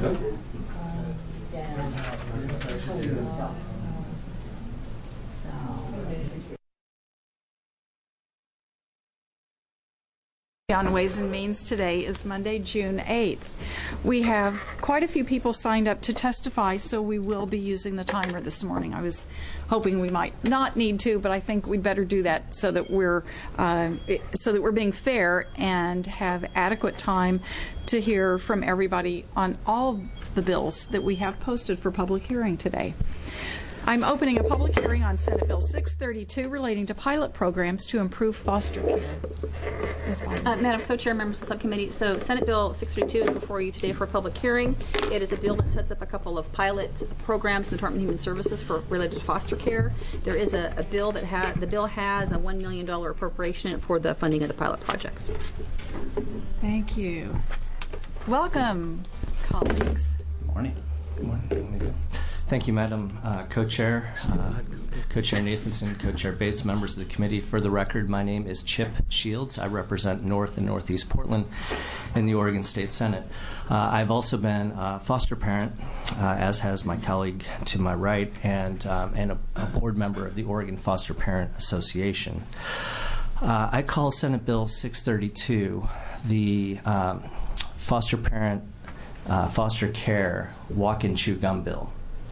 On Ways and Means today is Monday, June 8th. We have quite a few people signed up to testify, so we will be using the timer this morning. I was hoping we might not need to, but I think we'd better do that so that we're being fair and have adequate time to hear from everybody on all the bills that we have posted for public hearing today. I'm opening a public hearing on Senate Bill 632 relating to pilot programs to improve foster care. Madam Co-Chair, members of the subcommittee, so Senate Bill 632 is before you today for a public hearing. It is a bill that sets up a couple of pilot programs in the Department of Human Services for related to foster care. There is a bill that has a $1 million appropriation for the funding of the pilot projects. Thank you. Welcome, colleagues. Good morning. Good morning. Thank you, Madam Co-Chair, Co-Chair Nathanson, Co-Chair Bates, members of the committee. For the record, my name is Chip Shields. I represent North and Northeast Portland in the Oregon State Senate. I've also been a foster parent, as has my colleague to my right, and a board member of the Oregon Foster Parent Association. I call Senate Bill 632 the foster parent, foster care walk and chew gum bill.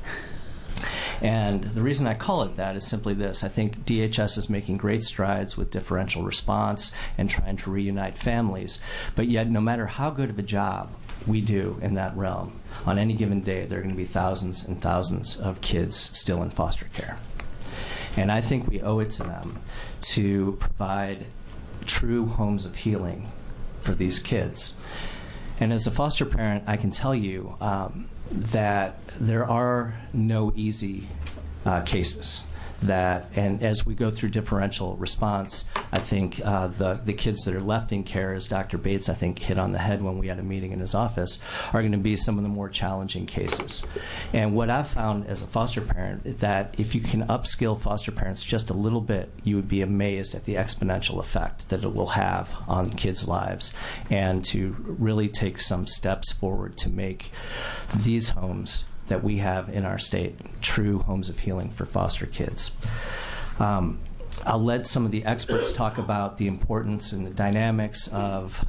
And the reason I call it that is simply this. I think DHS is making great strides with differential response and trying to reunite families. But yet, no matter how good of a job we do in that realm, on any given day, there are going to be thousands and thousands of kids still in foster care. And I think we owe it to them to provide true homes of healing for these kids. And as a foster parent, I can tell you that there are no easy cases. And as we go through differential response, I think the kids that are left in care, as Dr. Bates, I think, hit on the head when we had a meeting in his office, are going to be some of the more challenging cases. And what I've found as a foster parent is that if you can upskill foster parents just a little bit, you would be amazed at the exponential effect that it will have on kids' lives, and to really take some steps forward to make these homes that we have in our state true homes of healing for foster kids. I'll let some of the experts talk about the importance and the dynamics of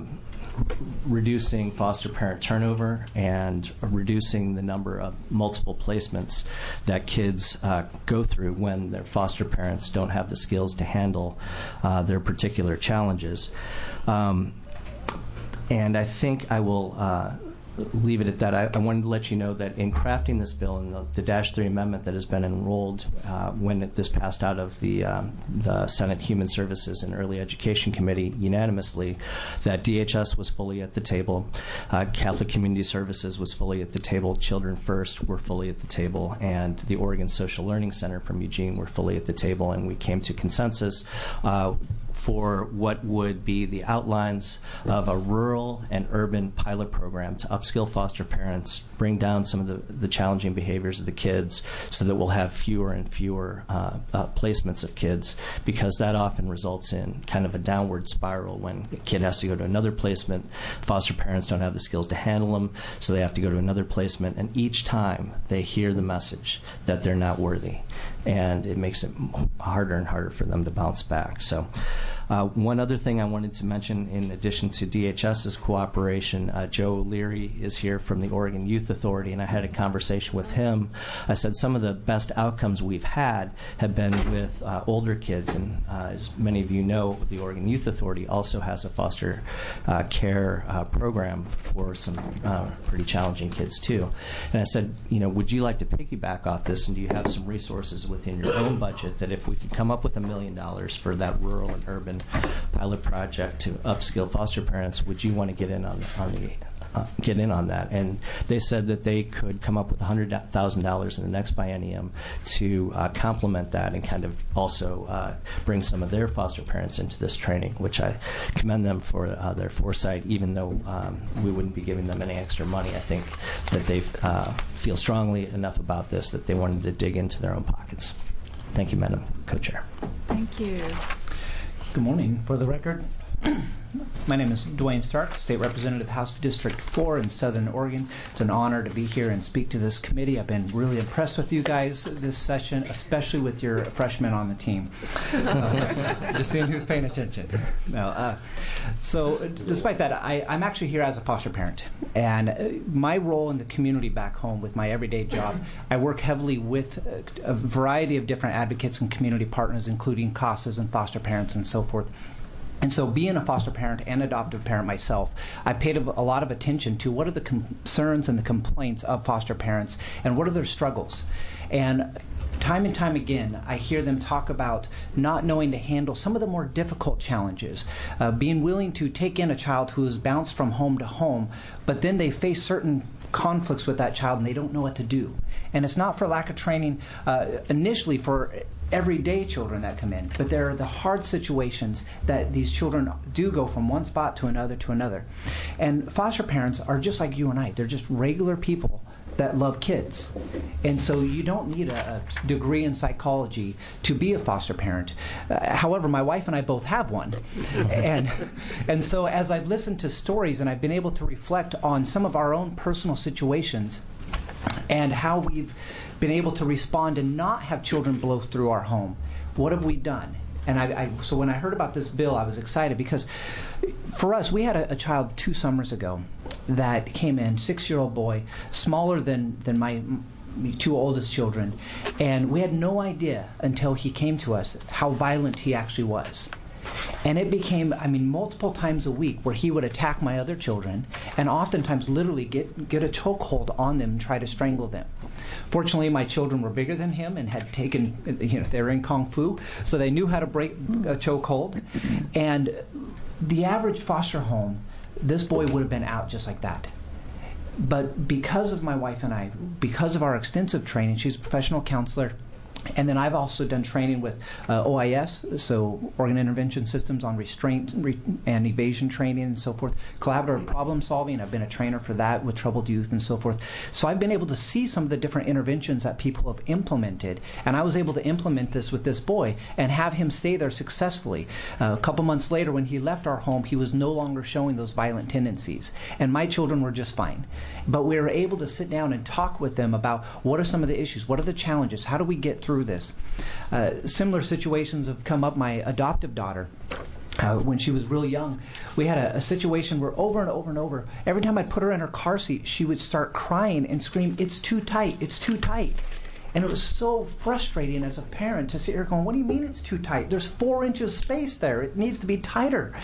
reducing foster parent turnover and reducing the number of multiple placements that kids go through when their foster parents don't have the skills to handle their particular challenges. And I think I will leave it at that. I wanted to let you know that in crafting this bill and the -3 amendment that has been enrolled when this passed out of the Senate Human Services and Early Education Committee unanimously, that DHS was fully at the table, Catholic Community Services was fully at the table, Children First were fully at the table, and the Oregon Social Learning Center from Eugene were fully at the table, and we came to consensus for what would be the outlines of a rural and urban pilot program to upskill foster parents, bring down some of the challenging behaviors of the kids so that we'll have fewer and fewer placements of kids, because that often results in kind of a downward spiral when a kid has to go to another placement. Foster parents don't have the skills to handle them, so they have to go to another placement, and each time they hear the message that they're not worthy, and it makes it harder and harder for them to bounce back. So one other thing I wanted to mention, in addition to DHS's cooperation, Joe O'Leary is here from the Oregon Youth Authority, and I had a conversation with him. I said some of the best outcomes we've had have been with older kids, and as many of you know, the Oregon Youth Authority also has a foster care program for some pretty challenging kids too. And I said, would you like to piggyback off this, and do you have some resources within your own budget that if we could come up with $1 million for that rural and urban pilot project to upskill foster parents, would you want to get in on that? And they said that they could come up with $100,000 in the next biennium to complement that and kind of also bring some of their foster parents into this training, which I commend them for their foresight. Even though we wouldn't be giving them any extra money, I think that they feel strongly enough about this that they wanted to dig into their own pockets. Thank you, Madam Co-Chair. Thank you. Good morning. For the record, My name is Dwayne Stark, State Representative, House District 4 in Southern Oregon. It's an honor to be here and speak to this committee. I've been really impressed with you guys this session, especially with your freshmen on the team. Just seeing who's paying attention. So despite that, I'm actually here as a foster parent. And my role in the community back home with my everyday job, I work heavily with a variety of different advocates and community partners, including CASAs and foster parents and so forth. And so being a foster parent and adoptive parent myself, I paid a lot of attention to what are the concerns and the complaints of foster parents and what are their struggles. And time and time again, I hear them talk about not knowing to handle some of the more difficult challenges, being willing to take in a child who has bounced from home to home, but then they face certain conflicts with that child and they don't know what to do. And it's not for lack of training initially for everyday children that come in, but there are the hard situations that these children do go from one spot to another to another. And foster parents are just like you and I. They're just regular people that love kids. And so you don't need a degree in psychology to be a foster parent. However, my wife and I both have one. And so as I've listened to stories and I've been able to reflect on some of our own personal situations and how we've been able to respond and not have children blow through our home, what have we done? And so when I heard about this bill, I was excited because for us, we had a child 2 summers ago that came in, 6-year-old boy, smaller than my 2 oldest children, and we had no idea until he came to us how violent he actually was. And it became, multiple times a week where he would attack my other children and oftentimes literally get a chokehold on them and try to strangle them. Fortunately, my children were bigger than him and had taken, they were in Kung Fu, so they knew how to break a chokehold. And the average foster home, this boy would have been out just like that. But because of my wife and I, because of our extensive training, she's a professional counselor, and then I've also done training with OIS, so Organ Intervention Systems on restraint and evasion training and so forth, collaborative problem solving. I've been a trainer for that with troubled youth and so forth. So I've been able to see some of the different interventions that people have implemented, and I was able to implement this with this boy and have him stay there successfully. A couple months later, when he left our home, he was no longer showing those violent tendencies, and my children were just fine. But we were able to sit down and talk with them about what are some of the issues, what are the challenges, how do we get through this. Similar situations have come up. My adoptive daughter, when she was really young, we had a situation where over and over and over, every time I'd put her in her car seat, she would start crying and scream, "It's too tight, it's too tight." And it was so frustrating as a parent to sit here going, "What do you mean it's too tight? There's 4 inches space there. It needs to be tighter."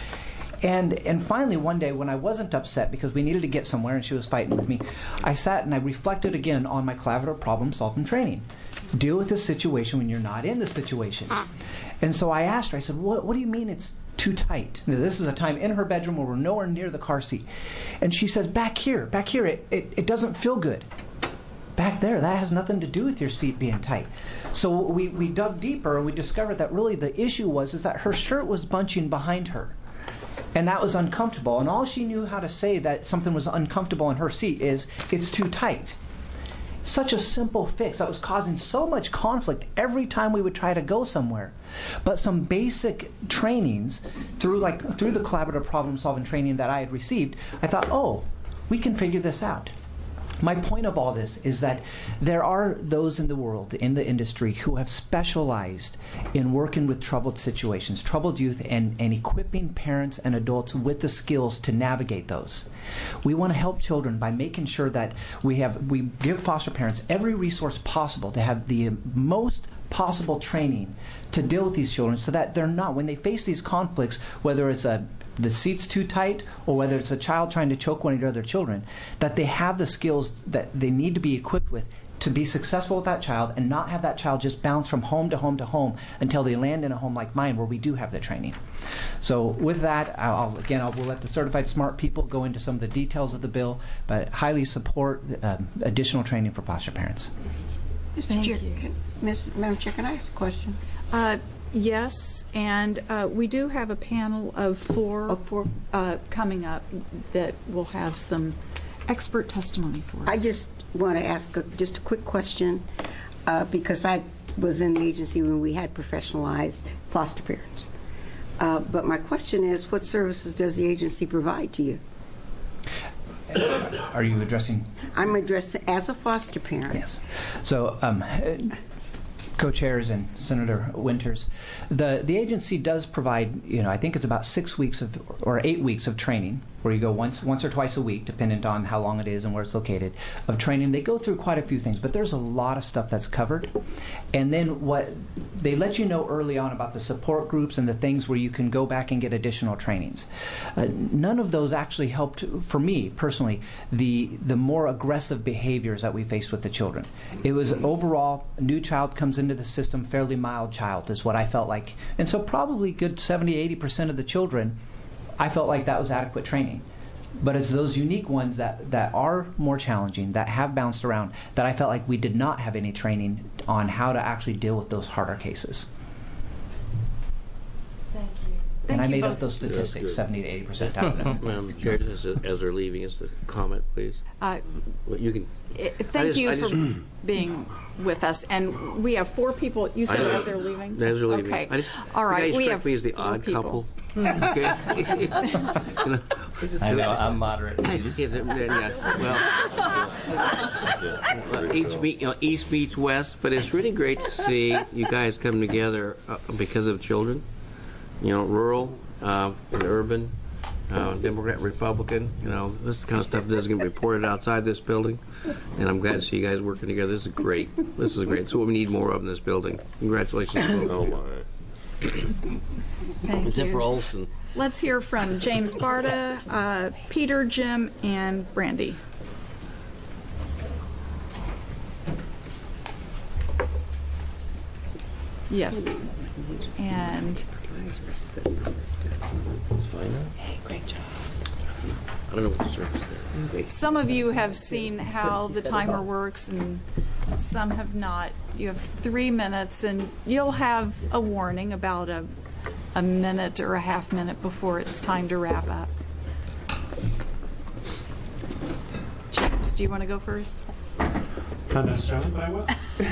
And finally, one day, when I wasn't upset because we needed to get somewhere and she was fighting with me, I sat and I reflected again on my collaborative problem-solving training. Deal with this situation when you're not in the situation. And so I asked her, I said, what do you mean it's too tight? Now, this is a time in her bedroom where we're nowhere near the car seat. And she says, back here, it doesn't feel good. Back there, that has nothing to do with your seat being tight. So we dug deeper and we discovered that really the issue was that her shirt was bunching behind her. And that was uncomfortable. And all she knew how to say that something was uncomfortable in her seat is, "It's too tight." Such a simple fix that was causing so much conflict every time we would try to go somewhere. But some basic trainings through the collaborative problem-solving training that I had received, I thought, oh, we can figure this out. My point of all this is that there are those in the world, in the industry, who have specialized in working with troubled situations, troubled youth, and equipping parents and adults with the skills to navigate those. We want to help children by making sure that we give foster parents every resource possible to have the most possible training to deal with these children so that they're not, when they face these conflicts, whether it's the seat's too tight, or whether it's a child trying to choke one of your other children, that they have the skills that they need to be equipped with to be successful with that child and not have that child just bounce from home to home to home until they land in a home like mine where we do have the training. So with that, we'll let the certified smart people go into some of the details of the bill, but highly support additional training for foster parents. Madam Chair, can I ask a question? Yes, and we do have a panel of four coming up that will have some expert testimony for us. I just want to ask just a quick question because I was in the agency when we had professionalized foster parents. But my question is, what services does the agency provide to you? Are you addressing? I'm addressing as a foster parent. Yes. So, co-chairs and Senator Winters, the agency does provide, I think it's about 6 weeks or 8 weeks of training, where you go once or twice a week, dependent on how long it is and where it's located, of training. They go through quite a few things, but there's a lot of stuff that's covered. And then what they let you know early on about the support groups and the things where you can go back and get additional trainings. None of those actually helped, for me personally, the more aggressive behaviors that we faced with the children. It was overall, a new child comes into the system, fairly mild child is what I felt like. And so probably good 70-80% of the children, I felt like that was adequate training. But it's those unique ones that are more challenging, that have bounced around, that I felt like we did not have any training on how to actually deal with those harder cases. Thank you. And I you made both. up those statistics, 70-80% out of them. Madam Chair, as they're leaving, is the comment, please? Well, you can. Thank you for being with us. And we have 4 people. You said as they're leaving? As they're leaving. Okay. All right. We have me as the 4 odd people. couple. Okay. I know, I'm moderate. Well, East meets West, but it's really great to see you guys come together because of children. Rural and urban, Democrat, Republican. This is the kind of stuff that doesn't get reported outside this building, and I'm glad to see you guys working together. This is great. This is great. It's what we need more of in this building. Congratulations. Thank Except you. for Olson. Let's hear from James Barta, Peter, Jim, and Brandy. Yes. And It's fine. Great job. I don't know what the service there. some of you have seen how the timer works and some have not. You have 3 minutes and you'll have a warning about a minute or a half minute before it's time to wrap up. James, do you want to go first? Not necessarily, but I will.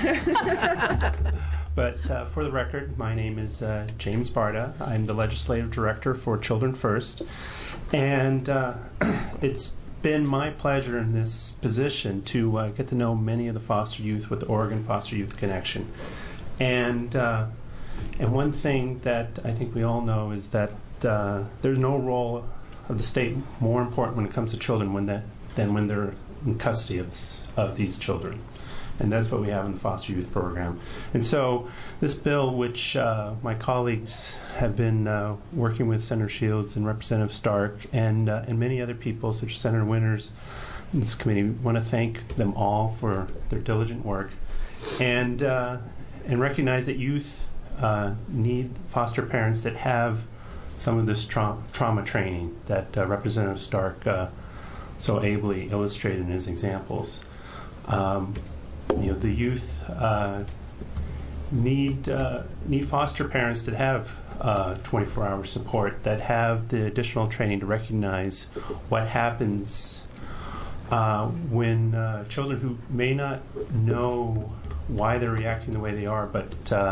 But for the record, my name is James Barta. I'm the Legislative Director for Children First. And it's been my pleasure in this position to get to know many of the foster youth with the Oregon Foster Youth Connection. And one thing that I think we all know is that there's no role of the state more important when it comes to children than when they're in custody of these children. And that's what we have in the foster youth program. And so this bill, which my colleagues have been working with Senator Shields and Representative Stark and many other people, such as Senator Winters in this committee, we want to thank them all for their diligent work and recognize that youth need foster parents that have some of this trauma training that Representative Stark so ably illustrated in his examples. The youth need foster parents that have 24-hour support, that have the additional training to recognize what happens when children who may not know why they're reacting the way they are, but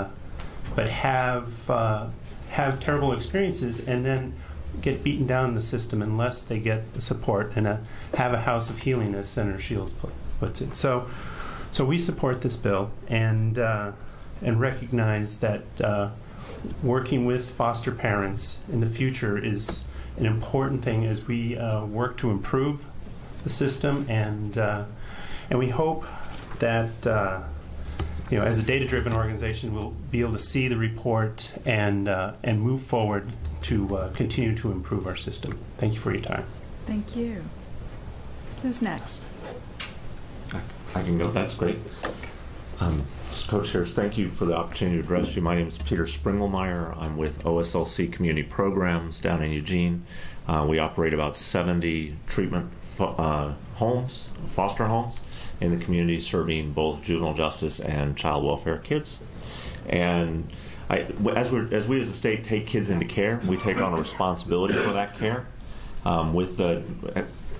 have terrible experiences and then get beaten down in the system unless they get the support and have a house of healing, as Senator Shields puts it. So we support this bill and recognize that working with foster parents in the future is an important thing as we work to improve the system, and we hope that as a data-driven organization, we'll be able to see the report and move forward to continue to improve our system. Thank you for your time. Thank you. Who's next? I can go. That's great. Co-chairs, thank you for the opportunity to address you. My name is Peter Springelmeyer. I'm with OSLC Community Programs down in Eugene. We operate about 70 treatment homes, foster homes, in the community, serving both juvenile justice and child welfare kids. And as we as a state take kids into care, we take on a responsibility for that care. With the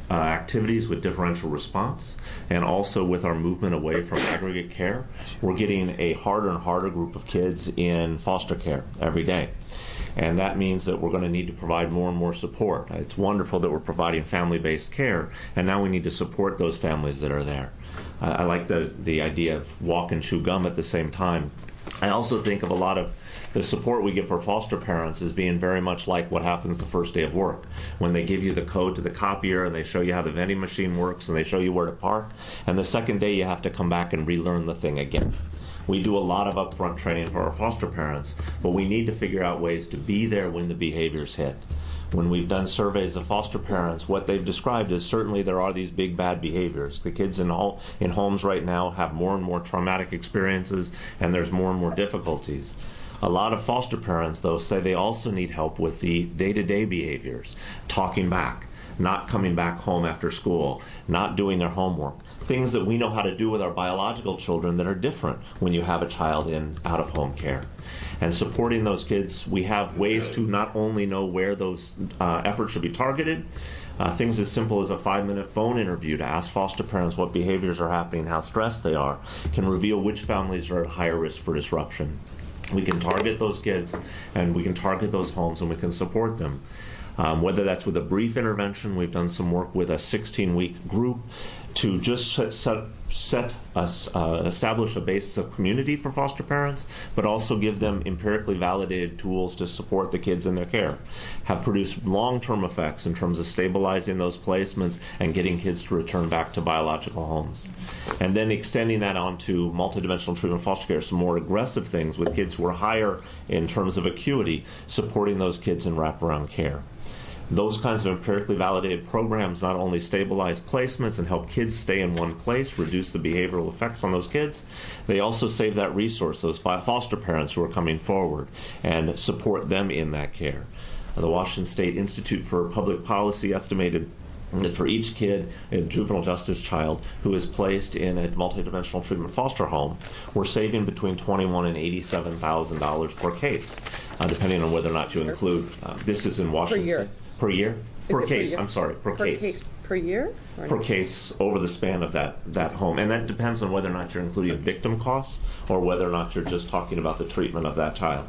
activities with differential response, and also with our movement away from aggregate care, we're getting a harder and harder group of kids in foster care every day. And that means that we're going to need to provide more and more support. It's wonderful that we're providing family-based care, and now we need to support those families that are there. I like the idea of walk and chew gum at the same time. I also think of a lot of the support we give for foster parents as being very much like what happens the first day of work, when they give you the code to the copier and they show you how the vending machine works and they show you where to park, and the second day you have to come back and relearn the thing again. We do a lot of upfront training for our foster parents, but we need to figure out ways to be there when the behaviors hit. When we've done surveys of foster parents, what they've described is certainly there are these big bad behaviors. The kids in homes right now have more and more traumatic experiences, and there's more and more difficulties. A lot of foster parents, though, say they also need help with the day-to-day behaviors, talking back, not coming back home after school, not doing their homework, things that we know how to do with our biological children that are different when you have a child in out-of-home care. And supporting those kids, we have ways to not only know where those efforts should be targeted, things as simple as a 5-minute phone interview to ask foster parents what behaviors are happening, how stressed they are, can reveal which families are at higher risk for disruption. We can target those kids, and we can target those homes, and we can support them. Whether that's with a brief intervention, we've done some work with a 16-week group to just establish a basis of community for foster parents, but also give them empirically validated tools to support the kids in their care, have produced long-term effects in terms of stabilizing those placements and getting kids to return back to biological homes. And then extending that onto multidimensional treatment foster care, some more aggressive things with kids who are higher in terms of acuity, supporting those kids in wraparound care. Those kinds of empirically validated programs not only stabilize placements and help kids stay in one place, reduce the behavioral effects on those kids, they also save that resource, those foster parents who are coming forward, and support them in that care. The Washington State Institute for Public Policy estimated that for each kid, a juvenile justice child who is placed in a multidimensional treatment foster home, we're saving between $21,000 and $87,000 per case, depending on whether or not you include. This is in Washington State. Per year? Per case, I'm sorry, per case. Per year? Per case over the span of that home. And that depends on whether or not you're including victim costs or whether or not you're just talking about the treatment of that child.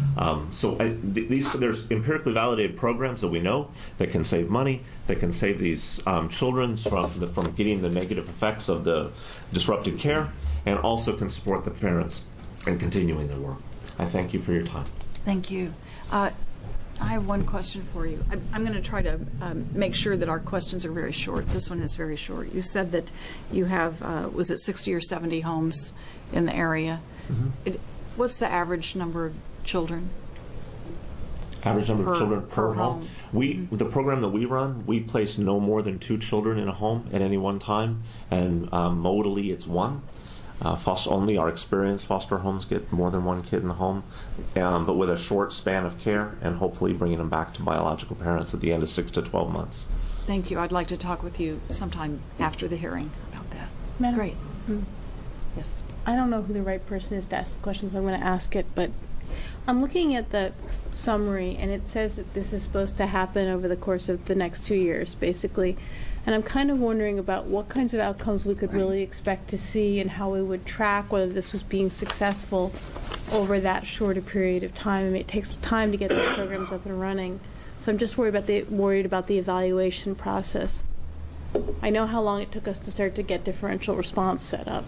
There's empirically validated programs that we know that can save money, that can save these children from getting the negative effects of the disrupted care, and also can support the parents in continuing their work. I thank you for your time. Thank you. I have one question for you. I'm going to try to make sure that our questions are very short. This one is very short. You said that you have, was it 60 or 70 homes in the area? Mm-hmm. What's the average number of children? Average number of children per home? The program that we run, we place no more than 2 children in a home at any one time, and modally it's 1. Only our experienced foster homes get more than 1 kid in the home, but with a short span of care and hopefully bringing them back to biological parents at the end of 6 to 12 months. Thank you. I'd like to talk with you sometime after the hearing about that. Madam? Great. Yes. I don't know who the right person is to ask the question, so I'm going to ask it, but I'm looking at the summary, and it says that this is supposed to happen over the course of the next 2 years, basically. And I'm kind of wondering about what kinds of outcomes we could really expect to see and how we would track whether this was being successful over that short a period of time. I mean, it takes time to get these programs up and running. So I'm just worried about the evaluation process. I know how long it took us to start to get differential response set up.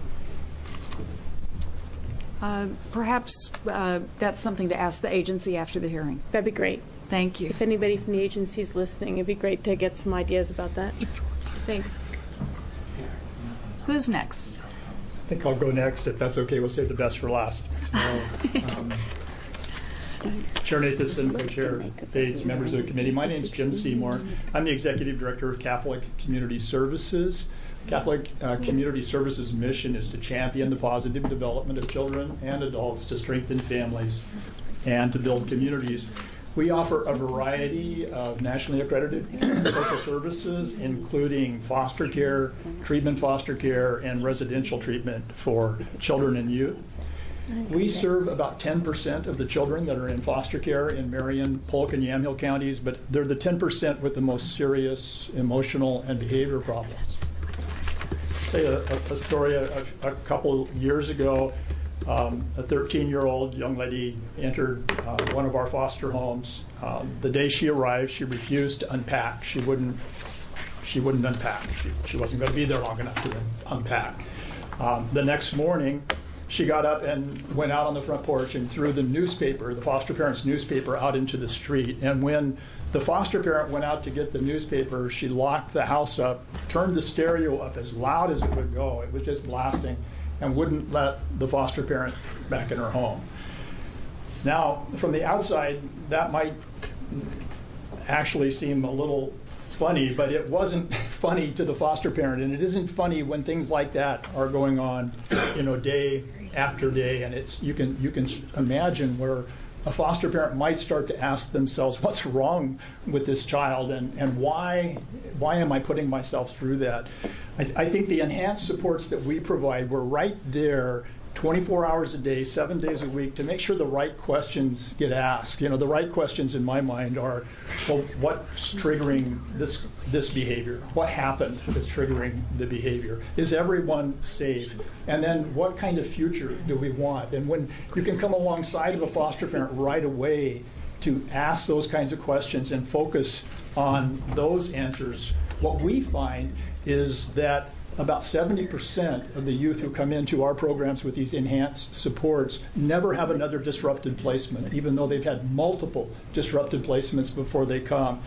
Perhaps that's something to ask the agency after the hearing. That'd be great. Thank you. If anybody from the agency is listening, it'd be great to get some ideas about that. Thanks. Who's next? I think I'll go next. If that's okay, we'll save the best for last. Chair Nathanson, Co-Chair Bates, members of the committee. My name is Jim Seymour. I'm the Executive Director of Catholic Community Services. Catholic Community Services' mission is to champion the positive development of children and adults, to strengthen families, and to build communities. We offer a variety of nationally accredited social services, including foster care, treatment foster care, and residential treatment for children and youth. We serve about 10% of the children that are in foster care in Marion, Polk, and Yamhill counties, but they're the 10% with the most serious emotional and behavior problems. I'll tell you a story. A couple years ago, a 13-year-old young lady entered one of our foster homes. The day she arrived, she refused to unpack. She wouldn't unpack. She wasn't going to be there long enough to unpack. The next morning, she got up and went out on the front porch and threw the newspaper, the foster parent's newspaper, out into the street. And when the foster parent went out to get the newspaper, she locked the house up, turned the stereo up as loud as it would go. It was just blasting, and wouldn't let the foster parent back in her home. Now, from the outside, that might actually seem a little funny, but it wasn't funny to the foster parent, and it isn't funny when things like that are going on, day after day. And you can imagine where a foster parent might start to ask themselves, what's wrong with this child, and why am I putting myself through that? I think the enhanced supports that we provide, we're right there 24 hours a day, 7 days a week, to make sure the right questions get asked. The right questions in my mind are, well, what's triggering this behavior? What happened that's triggering the behavior? Is everyone safe? And then what kind of future do we want? And when you can come alongside of a foster parent right away to ask those kinds of questions and focus on those answers, what we find is that about 70% of the youth who come into our programs with these enhanced supports never have another disrupted placement, even though they've had multiple disrupted placements before they come.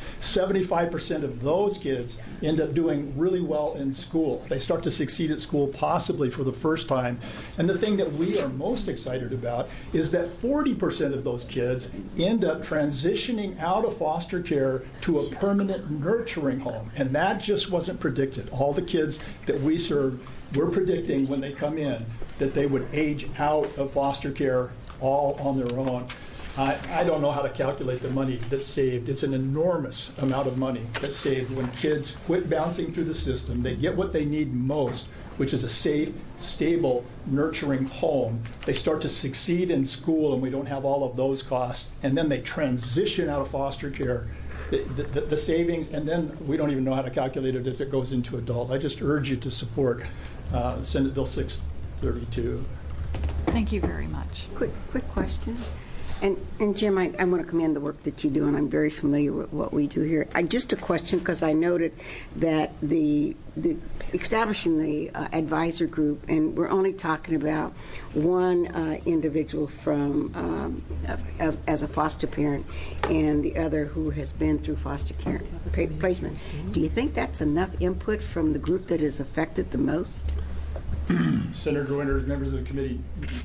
75% of those kids end up doing really well in school. They start to succeed at school, possibly for the first time. And the thing that we are most excited about is that 40% of those kids end up transitioning out of foster care to a permanent nurturing home. And that just wasn't predicted. All the kids that we serve, we're predicting when they come in that they would age out of foster care all on their own. I don't know how to calculate the money that's saved. It's an enormous amount of money that's saved when kids quit bouncing through the system. They get what they need most, which is a safe, stable, nurturing home. They start to succeed in school, and we don't have all of those costs. And then they transition out of foster care. The savings, and then we don't even know how to calculate it as it goes into adult. I just urge you to support Senate Bill 632. Thank you very much. Quick question. And Jim, I want to commend the work that you do, and I'm very familiar with what we do here. Just a question, because I noted that the establishing the advisor group, and we're only talking about one individual from as a foster parent, and the other who has been through foster care placements. Do you think that's enough input from the group that is affected the most? Senator Winters, members of the committee,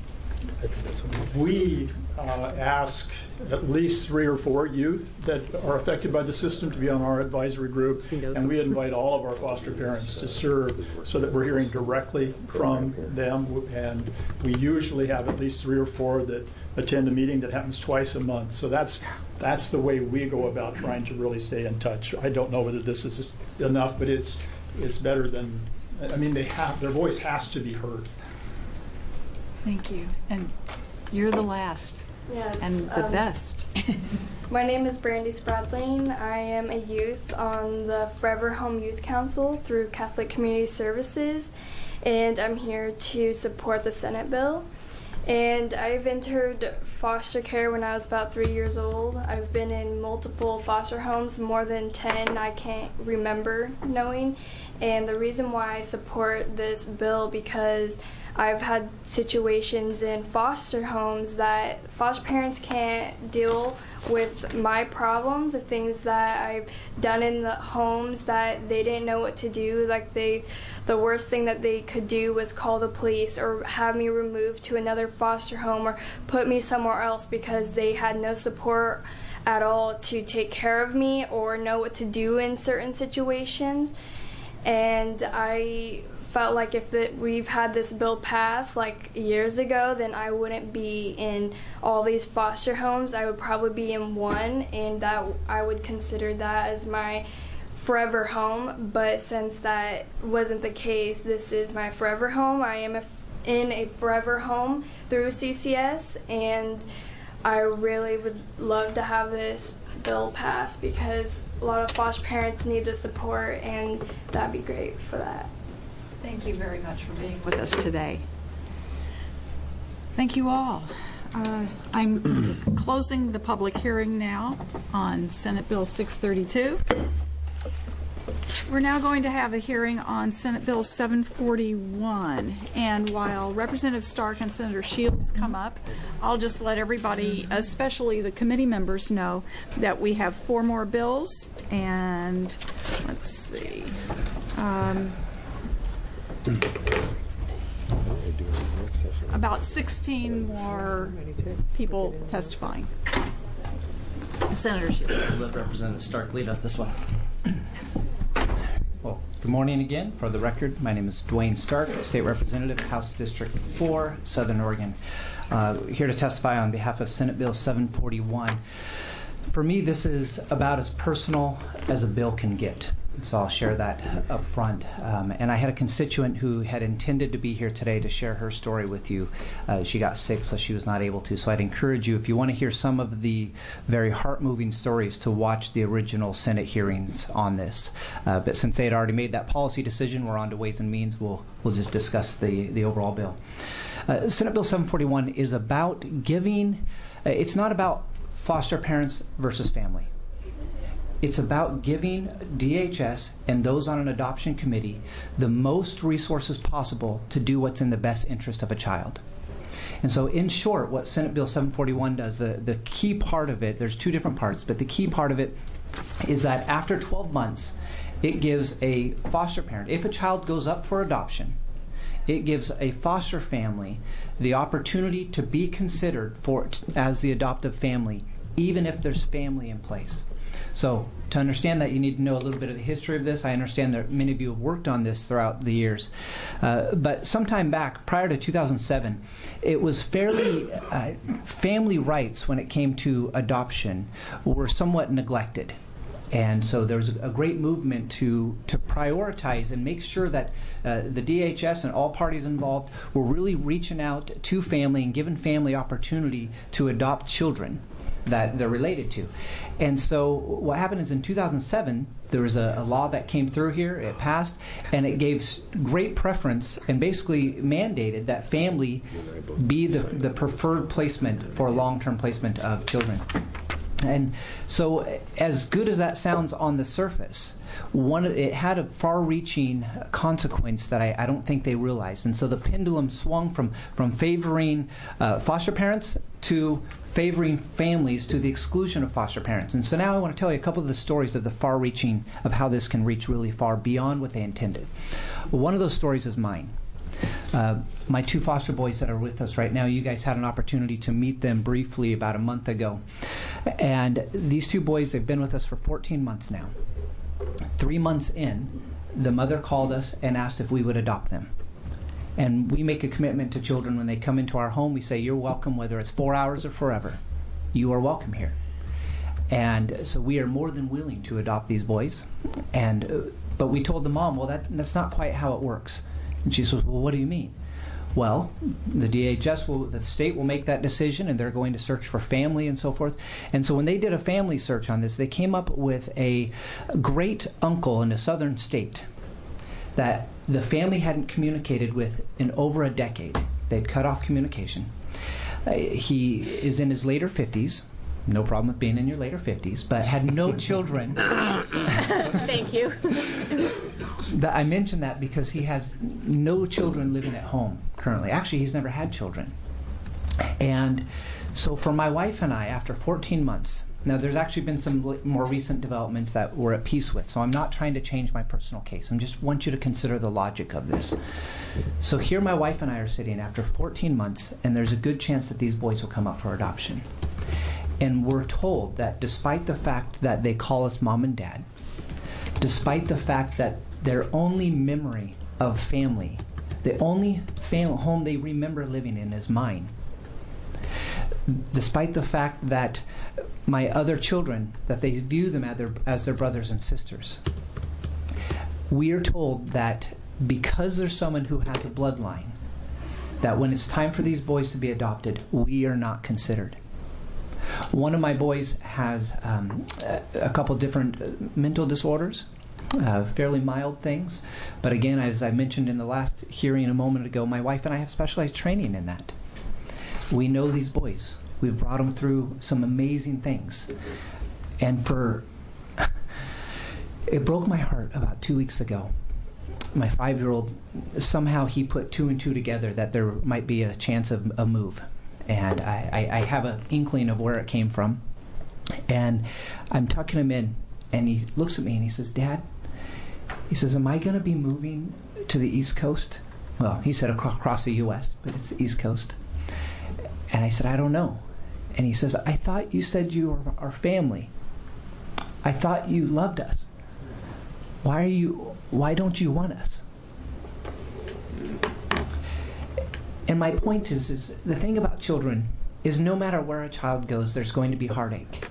we ask at least 3 or 4 youth that are affected by the system to be on our advisory group, and we invite all of our foster parents to serve so that we're hearing directly from them. And we usually have at least 3 or 4 that attend a meeting that happens twice a month. So that's the way we go about trying to really stay in touch. I don't know whether this is enough, but it's better than, their voice has to be heard. Thank you. And you're the last. Yes, and the best. My name is Brandy Spradlin. I am a youth on the Forever Home Youth Council through Catholic Community Services, and I'm here to support the Senate bill. And I've entered foster care when I was about 3 years old. I've been in multiple foster homes, more than 10 I can't remember knowing. And the reason why I support this bill, because I've had situations in foster homes that foster parents can't deal with my problems, the things that I've done in the homes that they didn't know what to do. Like the worst thing that they could do was call the police or have me removed to another foster home or put me somewhere else because they had no support at all to take care of me or know what to do in certain situations. And I felt like if we've had this bill passed like years ago, then I wouldn't be in all these foster homes. I would probably be in one, and that I would consider that as my forever home. But since that wasn't the case, this is my forever home. I am in a forever home through CCS, and I really would love to have this bill passed because a lot of foster parents need the support, and that'd be great for that. Thank you very much for being with us today. Thank you all. I'm closing the public hearing now on Senate Bill 632. We're now going to have a hearing on Senate Bill 741. And while Representative Stark and Senator Shields come up, I'll just let everybody, especially the committee members, know that we have 4 more bills. And let's see. About 16 more people testifying. Senator Shields. I'll let Representative Stark lead off this one. Well, good morning again. For the record, my name is Dwayne Stark, State Representative, House District 4, Southern Oregon. Here to testify on behalf of Senate Bill 741. For me, this is about as personal as a bill can get. So I'll share that up front. And I had a constituent who had intended to be here today to share her story with you. She got sick, so she was not able to. So I'd encourage you, if you want to hear some of the very heart-moving stories, to watch the original Senate hearings on this. But since they had already made that policy decision, we're on to Ways and Means. We'll just discuss the overall bill. Senate Bill 741 is about giving, it's not about foster parents versus family. It's about giving DHS and those on an adoption committee the most resources possible to do what's in the best interest of a child. And so in short, what Senate Bill 741 does, the key part of it, there's 2 different parts, but the key part of it is that after 12 months, it gives a foster parent, if a child goes up for adoption, it gives a foster family the opportunity to be considered for as the adoptive family, even if there's family in place. So to understand that, you need to know a little bit of the history of this. I understand that many of you have worked on this throughout the years. But sometime back, prior to 2007, it was fairly, family rights when it came to adoption were somewhat neglected. And so there was a great movement to prioritize and make sure that the DHS and all parties involved were really reaching out to family and giving family opportunity to adopt children that they're related to. And so what happened is in 2007, there was a law that came through here, it passed, and it gave great preference and basically mandated that family be the preferred placement for long-term placement of children. And so as good as that sounds on the surface, it had a far-reaching consequence that I don't think they realized. And so the pendulum swung from favoring foster parents to favoring families to the exclusion of foster parents. And so now I want to tell you a couple of the stories of the far-reaching, of how this can reach really far beyond what they intended. One of those stories is mine. My 2 foster boys that are with us right now, you guys had an opportunity to meet them briefly about a month ago. And these 2 boys, they've been with us for 14 months now. 3 months in, the mother called us and asked if we would adopt them. And we make a commitment to children when they come into our home. We say, you're welcome, whether it's 4 hours or forever. You are welcome here. And so we are more than willing to adopt these boys. But we told the mom, well, that's not quite how it works. And she says, well, what do you mean? Well, the DHS the state will make that decision, and they're going to search for family and so forth. And so when they did a family search on this, they came up with a great uncle in a southern state that the family hadn't communicated with in over a decade. They'd cut off communication. He is in his later 50s. No problem with being in your later 50s, but had no children. Thank you. I mention that because he has no children living at home currently. Actually, he's never had children. And so for my wife and I, after 14 months, now there's actually been some more recent developments that we're at peace with, so I'm not trying to change my personal case. I just want you to consider the logic of this. So here my wife and I are sitting after 14 months, and there's a good chance that these boys will come up for adoption. And we're told that despite the fact that they call us mom and dad, despite the fact that their only memory of family, the only home they remember living in is mine, despite the fact that my other children, that they view them as their brothers and sisters, we are told that because there's someone who has a bloodline, that when it's time for these boys to be adopted, we are not considered. One of my boys has a couple different mental disorders, fairly mild things. But again, as I mentioned in the last hearing a moment ago, my wife and I have specialized training in that. We know these boys. We've brought them through some amazing things. And it broke my heart about 2 weeks ago. My 5-year-old, somehow he put 2 and 2 together that there might be a chance of a move. And I have an inkling of where it came from. And I'm tucking him in, and he looks at me and he says, "Dad," he says, "am I going to be moving to the East Coast?" Well, he said across the U.S., but it's the East Coast. And I said, "I don't know." And he says, "I thought you said you were our family. I thought you loved us. Why don't you want us?" And my point is the thing about children is no matter where a child goes, there's going to be heartache.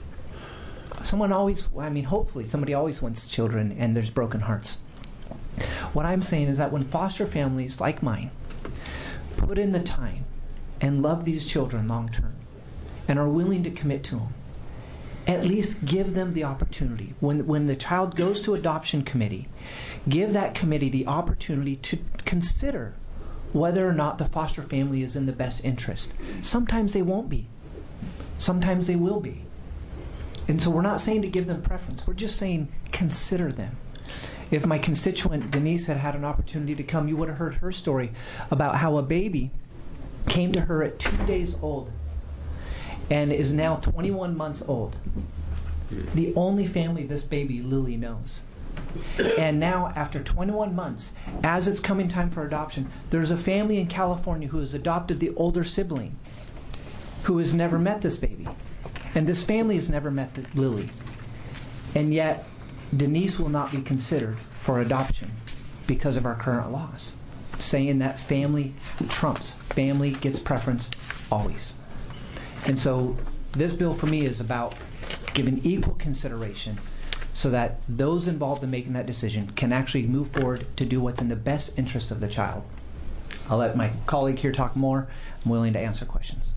Hopefully somebody always wants children, and there's broken hearts. What I'm saying is that when foster families like mine put in the time and love these children long term and are willing to commit to them, at least give them the opportunity. When the child goes to adoption committee, give that committee the opportunity to consider whether or not the foster family is in the best interest. Sometimes they won't be. Sometimes they will be. And so we're not saying to give them preference. We're just saying consider them. If my constituent Denise had an opportunity to come, you would have heard her story about how a baby came to her at 2 days old and is now 21 months old. The only family this baby Lily knows. And now, after 21 months, as it's coming time for adoption, there's a family in California who has adopted the older sibling who has never met this baby. And this family has never met Lily. And yet, Denise will not be considered for adoption because of our current laws, saying that family trumps. Family gets preference always. And so this bill for me is about giving equal consideration so that those involved in making that decision can actually move forward to do what's in the best interest of the child. I'll let my colleague here talk more. I'm willing to answer questions.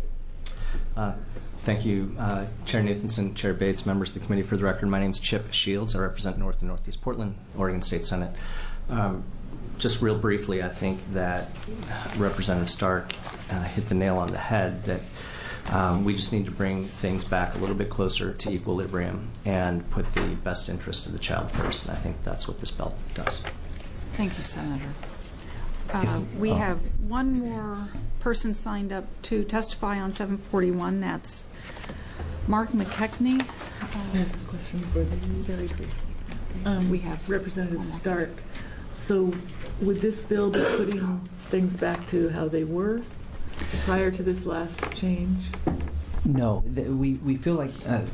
Thank you, Chair Nathanson, Chair Bates, members of the committee. For the record, my name is Chip Shields. I represent North and Northeast Portland, Oregon State Senate. Just real briefly, I think that Representative Stark hit the nail on the head that we just need to bring things back a little bit closer to equilibrium and put the best interest of the child first. And I think that's what this bill does. Thank you, Senator. We have one more person signed up to testify on 741. That's Mark McKechnie. I have a question for you very briefly. We have Representative Stark. So would this bill be putting things back to how they were prior to this last change? No. We feel like,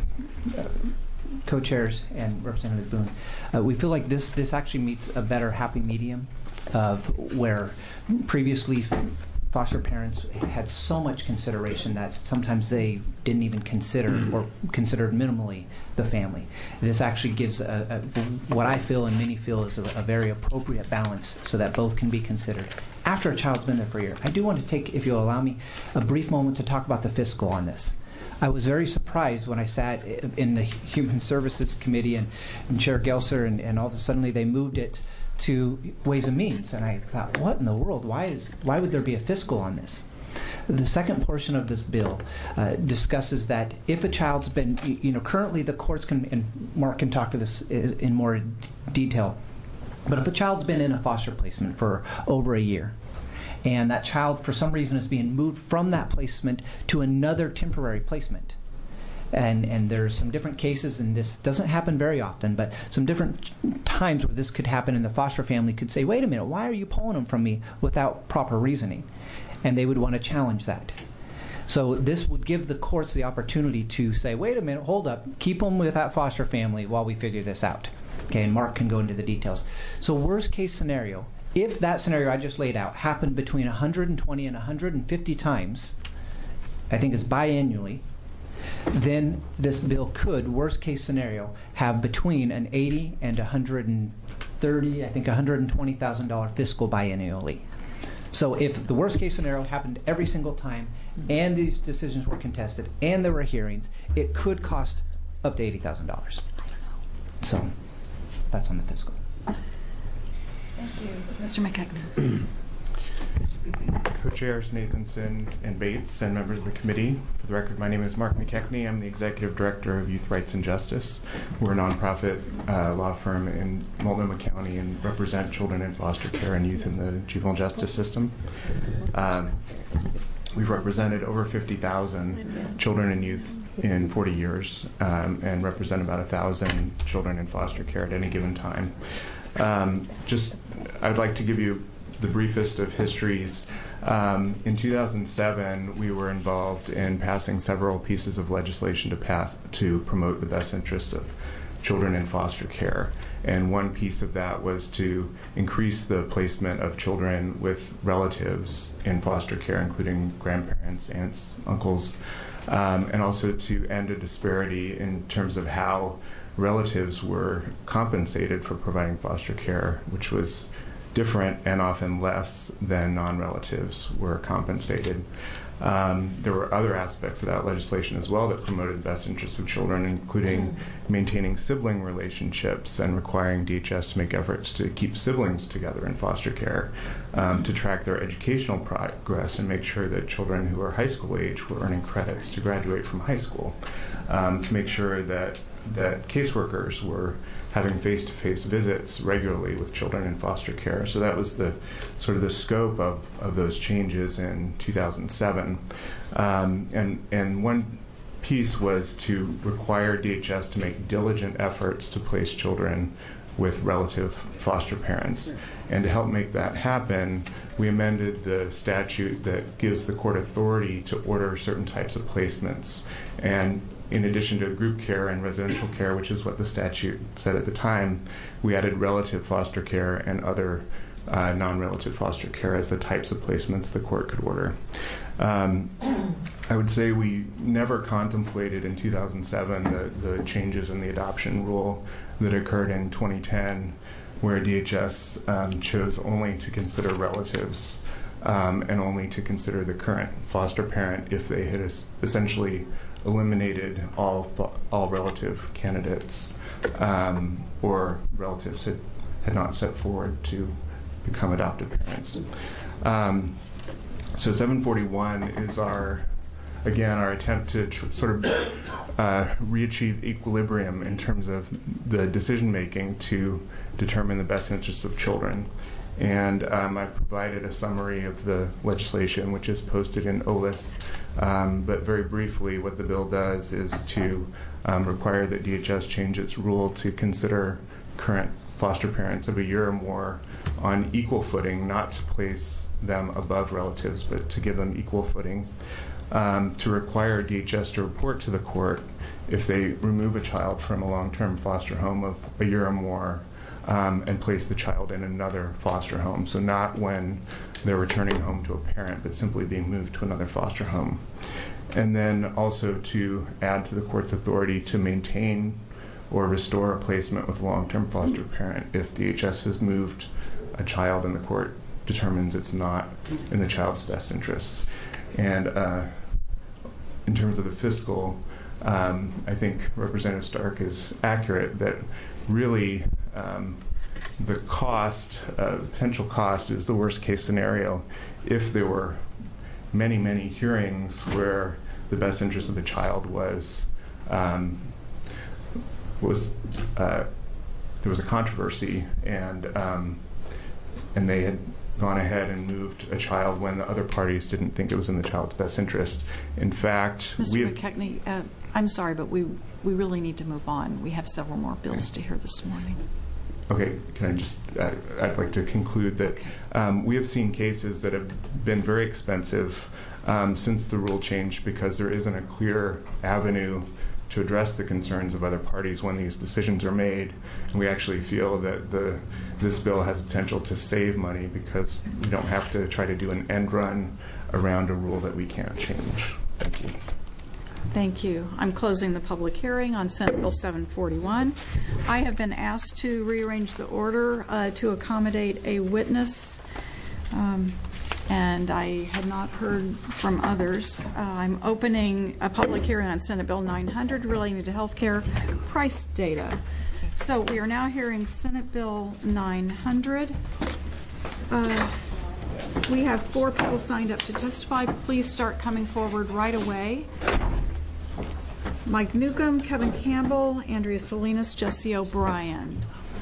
co-chairs and Representative Boone, we feel like this actually meets a better happy medium of where previously foster parents had so much consideration that sometimes they didn't even consider or considered minimally the family. This actually gives what I feel and many feel is a very appropriate balance so that both can be considered after a child's been there for a year. I do want to take, if you'll allow me, a brief moment to talk about the fiscal on this. I was very surprised when I sat in the Human Services Committee and Chair Gelser and all of a sudden they moved it to Ways and Means, and I thought, what in the world? Why would there be a fiscal on this? The second portion of this bill discusses that if a child's been, currently the courts can, and Mark can talk to this in more detail, but if a child's been in a foster placement for over a year, and that child for some reason is being moved from that placement to another temporary placement, and there's some different cases, and this doesn't happen very often, but some different times where this could happen, and the foster family could say, wait a minute, why are you pulling them from me without proper reasoning? And they would want to challenge that. So this would give the courts the opportunity to say, wait a minute, hold up, keep them with that foster family while we figure this out. Okay, and Mark can go into the details. So worst case scenario, if that scenario I just laid out happened between 120 and 150 times, I think it's biannually, then this bill could, worst case scenario, have between an $80 and $130, I think $120,000 fiscal biannually. So if the worst case scenario happened every single time and these decisions were contested and there were hearings, it could cost up to $80,000. So that's on the fiscal. Thank you. Mr. McKechnie. Co-chairs Nathanson and Bates and members of the committee. For the record, my name is Mark McKechnie. I'm the Executive Director of Youth Rights and Justice. We're a nonprofit law firm in Multnomah County and represent children in foster care and youth in the juvenile justice system. We've represented over 50,000 children and youth in 40 years and represent about 1,000 children in foster care at any given time. I would like to give you the briefest of histories. In 2007, we were involved in passing several pieces of legislation to promote the best interests of children in foster care. And one piece of that was to increase the placement of children with relatives in foster care, including grandparents, aunts, uncles, and also to end a disparity in terms of how relatives were compensated for providing foster care, which was different and often less than non-relatives were compensated. There were other aspects of that legislation as well that promoted the best interests of children, including maintaining sibling relationships and requiring DHS to make efforts to keep siblings together in foster care, to track their educational progress and make sure that children who are high school age were earning credits to graduate from high school, to make sure that caseworkers were having face-to-face visits regularly with children in foster care. So that was the sort of the scope of those changes in 2007. And one piece was to require DHS to make diligent efforts to place children with relative foster parents. And to help make that happen, we amended the statute that gives the court authority to order certain types of placements. And in addition to group care and residential care, which is what the statute said at the time, we added relative foster care and other non-relative foster care as the types of placements the court could order. I would say we never contemplated in 2007 the changes in the adoption rule that occurred in 2010, where DHS chose only to consider relatives and only to consider the current foster parent if they had essentially eliminated all relative candidates or relatives had not set forward to become adopted parents. So 741 is our attempt to sort of re-achieve equilibrium in terms of the decision-making to determine the best interests of children. And I provided a summary of the legislation, which is posted in OLIS. But very briefly, what the bill does is to require that DHS change its rule to consider current foster parents of a year or more on equal footing, not to place them above relatives, but to give them equal footing, to require DHS to report to the court if they remove a child from a long-term foster home of a year or more and place the child in another foster home. So not when they're returning home to a parent, but simply being moved to another foster home. And then also to add to the court's authority to maintain or restore a placement with a long-term foster parent if DHS has moved a child and the court determines it's not in the child's best interest. And in terms of the fiscal, I think Representative Stark is accurate that really the cost, potential cost, is the worst case scenario if there were many, many hearings where the best interest of the child was there was a controversy and they had gone ahead and moved a child when the other parties didn't think it was in the child's best interest. In fact, Mr. McKechnie, I'm sorry, but we really need to move on. We have several more bills to hear this morning. Okay, can I just, I'd like to conclude that we have seen cases that have been very expensive since the rule changed because there isn't a clear avenue to address the concerns of other parties when these decisions are made. And we actually feel that this bill has potential to save money because we don't have to try to do an end run around a rule that we can't change. Thank you. Thank you. I'm closing the public hearing on Senate Bill 741. I have been asked to rearrange the order to accommodate a witness. and I had not heard from others. I'm opening a public hearing on Senate Bill 900 relating to healthcare price data. So we are now hearing Senate Bill 900. We have 4 people signed up to testify. Please start coming forward right away. Mike Newcomb, Kevin Campbell, Andrea Salinas, Jesse O'Brien.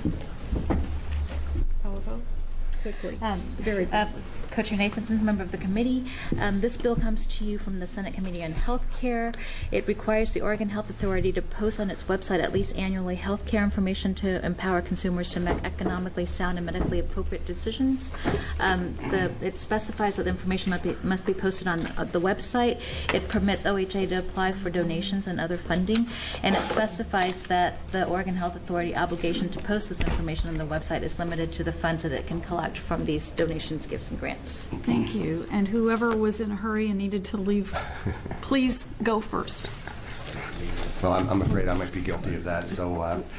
Quickly. Very quickly. Co-Chair Nathanson, member of the committee. This bill comes to you from the Senate Committee on Health Care. It requires the Oregon Health Authority to post on its website at least annually health care information to empower consumers to make economically sound and medically appropriate decisions. It specifies that the information must be posted on the website. It permits OHA to apply for donations and other funding, and it specifies that the Oregon Health Authority obligation to post this information on the website is limited to the funds that it can collect from these donations, gifts, and grants. Thank you. And whoever was in a hurry and needed to leave, please go first. Well, I'm afraid I might be guilty of that. So,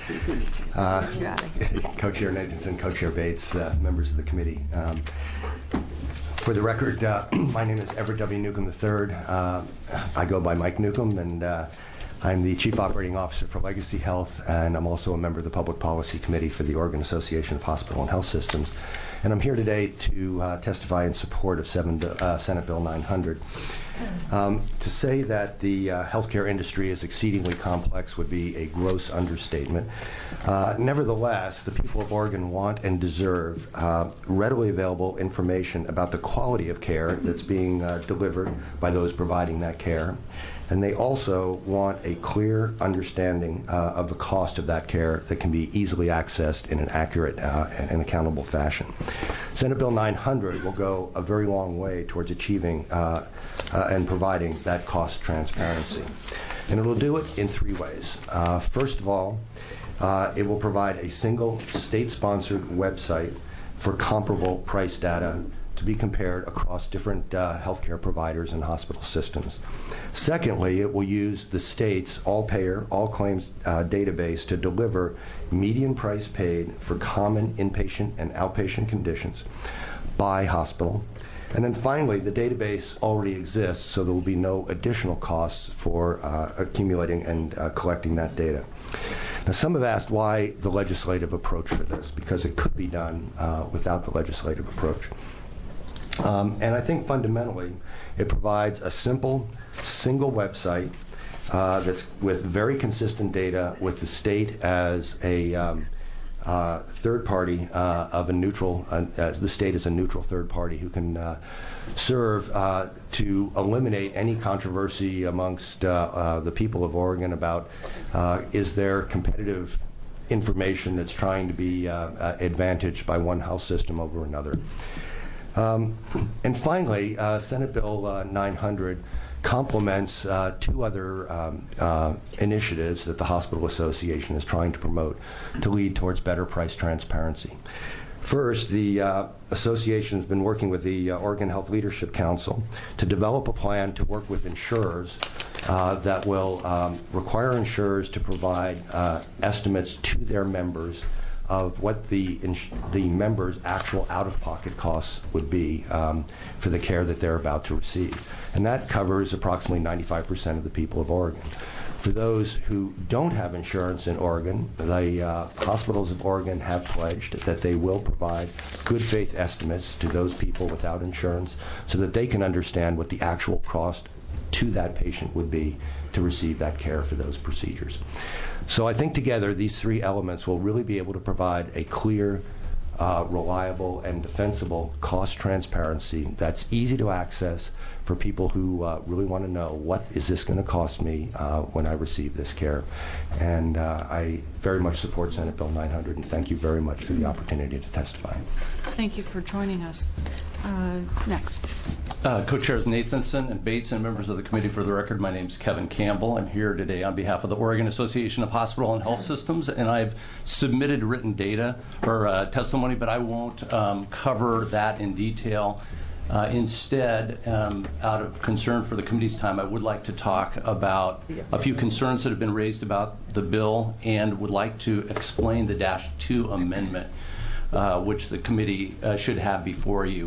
Co-Chair Nathanson, Co-Chair Bates, members of the committee. For the record, my name is Everett W. Newcomb III. I go by Mike Newcomb, and I'm the Chief Operating Officer for Legacy Health, and I'm also a member of the Public Policy Committee for the Oregon Association of Hospital and Health Systems. And I'm here today to testify in support of Senate Bill 900. To say that the healthcare industry is exceedingly complex would be a gross understatement. Nevertheless, the people of Oregon want and deserve readily available information about the quality of care that's being delivered by those providing that care. And they also want a clear understanding of the cost of that care that can be easily accessed in an accurate and accountable fashion. Senate Bill 900 will go a very long way towards achieving and providing that cost transparency. And it will do it in 3 ways. First of all, it will provide a single state-sponsored website for comparable price data to be compared across different healthcare providers and hospital systems. Secondly, it will use the state's all-payer, all-claims database to deliver median price paid for common inpatient and outpatient conditions by hospital. And then finally, the database already exists, so there will be no additional costs for accumulating and collecting that data. Now, some have asked why the legislative approach for this, because it could be done without the legislative approach. And I think fundamentally, it provides a simple, single website that's with very consistent data with the state as a third party of a neutral, as the state is a neutral third party who can serve to eliminate any controversy amongst the people of Oregon about is there competitive information that's trying to be advantaged by one health system over another. And finally, Senate Bill 900 complements 2 other initiatives that the Hospital Association is trying to promote to lead towards better price transparency. First, the association has been working with the Oregon Health Leadership Council to develop a plan to work with insurers that will require insurers to provide estimates to their members of what the members' actual out-of-pocket costs would be for the care that they're about to receive. And that covers approximately 95% of the people of Oregon. For those who don't have insurance in Oregon, the hospitals of Oregon have pledged that they will provide good faith estimates to those people without insurance so that they can understand what the actual cost to that patient would be to receive that care for those procedures. So I think together these 3 elements will really be able to provide a clear, reliable, and defensible cost transparency that's easy to access for people who really want to know what is this going to cost me when I receive this care. And I very much support Senate Bill 900, and thank you very much for the opportunity to testify. Thank you for joining us. Next. Co-Chairs Nathanson and Bates and members of the committee, for the record, my name is Kevin Campbell. I'm here today on behalf of the Oregon Association of Hospital and Health Systems, and I've submitted written data or testimony, but I won't cover that in detail. Instead, out of concern for the committee's time, I would like to talk about a few concerns that have been raised about the bill and would like to explain the -2 amendment, which the committee should have before you.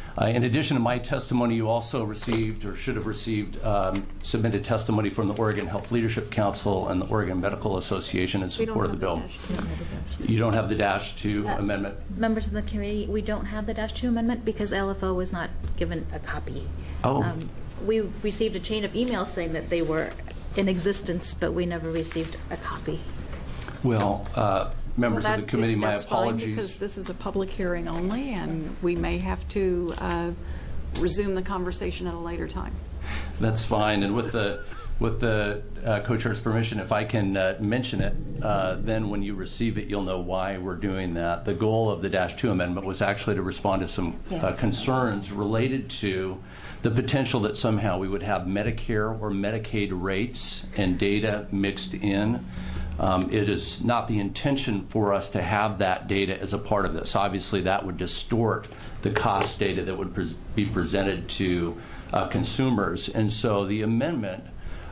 In addition to my testimony, you also received, or should have received, submitted testimony from the Oregon Health Leadership Council and the Oregon Medical Association in support of the bill. You don't have the Dash 2 amendment? Members of the committee, we don't have the Dash 2 amendment because LFO was not given a copy. Oh. We received a chain of emails saying that they were in existence, but we never received a copy. Well, members of the committee, my that's apologies. Fine because this is a public hearing only, and we may have to resume the conversation at a later time. That's fine. And with the co-chair's permission, if I can mention it, then when you receive it, you'll know why we're doing that. The goal of the Dash 2 amendment was actually to respond to some concerns related to the potential that somehow we would have Medicare or Medicaid rates and data mixed in. It is not the intention for us to have that data as a part of this. Obviously, that would distort the cost data that would be presented to consumers. And so the amendment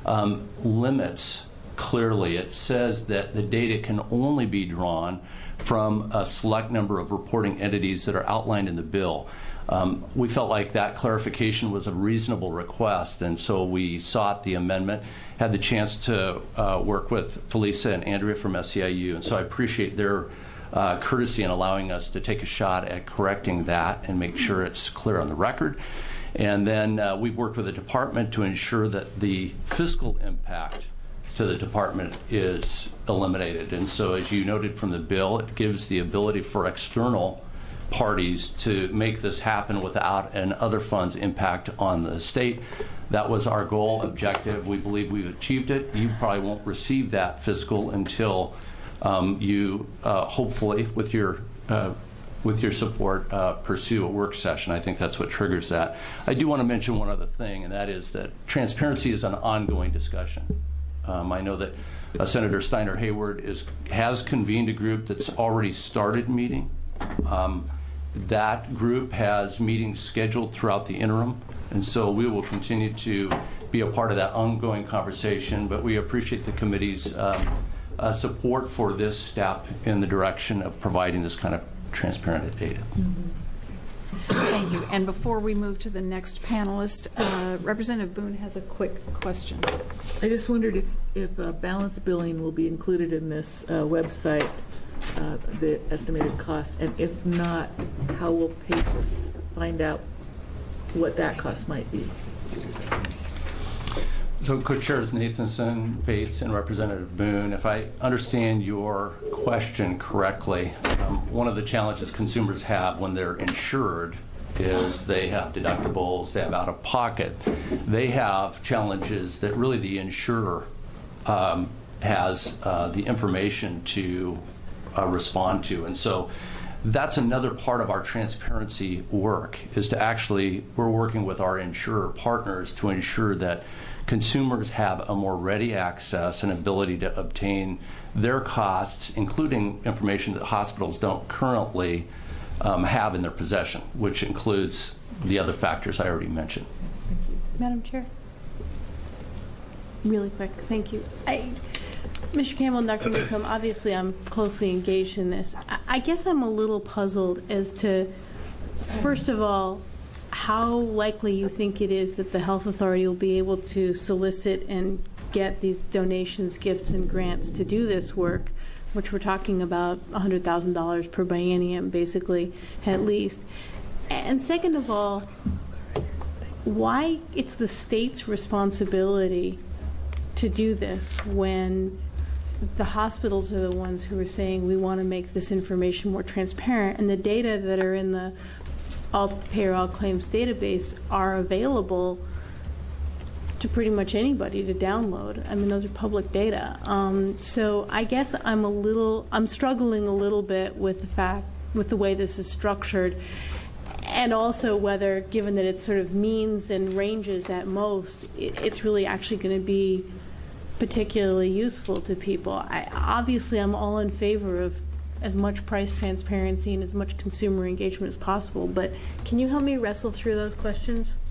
limits clearly. It says that the data can only be drawn from a select number of reporting entities that are outlined in the bill. We felt like that clarification was a reasonable request, and so we sought the amendment, had the chance to work with Felisa and Andrea from SEIU, and so I appreciate their courtesy in allowing us to take a shot at correcting that and make sure it's clear on the record. And then we've worked with the department to ensure that the fiscal impact to the department is eliminated. And so as you noted from the bill, it gives the ability for external parties to make this happen without an other funds impact on the state. That was our goal, objective. We believe we've achieved it. You probably won't receive that fiscal until you hopefully with your support pursue a work session. I think that's what triggers that. I do want to mention one other thing, and that is that transparency is an ongoing discussion. I know that Senator Steiner Hayward has convened a group that's already started meeting. That group has meetings scheduled throughout the interim, and so we will continue to be a part of that ongoing conversation, but we appreciate the committee's support for this step in the direction of providing this kind of transparent data. Thank you. And before we move to the next panelist, Representative Boone has a quick question. I just wondered if balance billing will be included in this website, the estimated cost, and if not, how will patients find out what that cost might be? So Co-Chairs Nathanson, Bates, and Representative Boone, if I understand your question correctly, one of the challenges consumers have when they're insured is they have deductibles, they have out-of-pocket. They have challenges that really the insurer has the information to respond to. And so that's another part of our transparency work, is to actually, we're working with our insurer partners to ensure that consumers have a more ready access and ability to obtain their costs, including information that hospitals don't currently have in their possession, which includes the other factors I already mentioned. Thank you. Madam Chair? Really quick, thank you. Mr. Campbell and Dr. Newcomb, obviously I'm closely engaged in this. I guess I'm a little puzzled as to, first of all, how likely you think it is that the health authority will be able to solicit and get these donations, gifts, and grants to do this work, which we're talking about $100,000 per biennium, basically, at least. And second of all, why it's the state's responsibility to do this when the hospitals are the ones who are saying we want to make this information more transparent, and the data that are in the All Payer All Claims database are available to pretty much anybody to download. I mean, those are public data. So I guess I'm struggling a little bit with the way this is structured, and also whether, given that it's sort of means and ranges at most, it's really actually going to be particularly useful to people. Obviously, I'm all in favor of as much price transparency and as much consumer engagement as possible, but can you help me wrestle through those questions?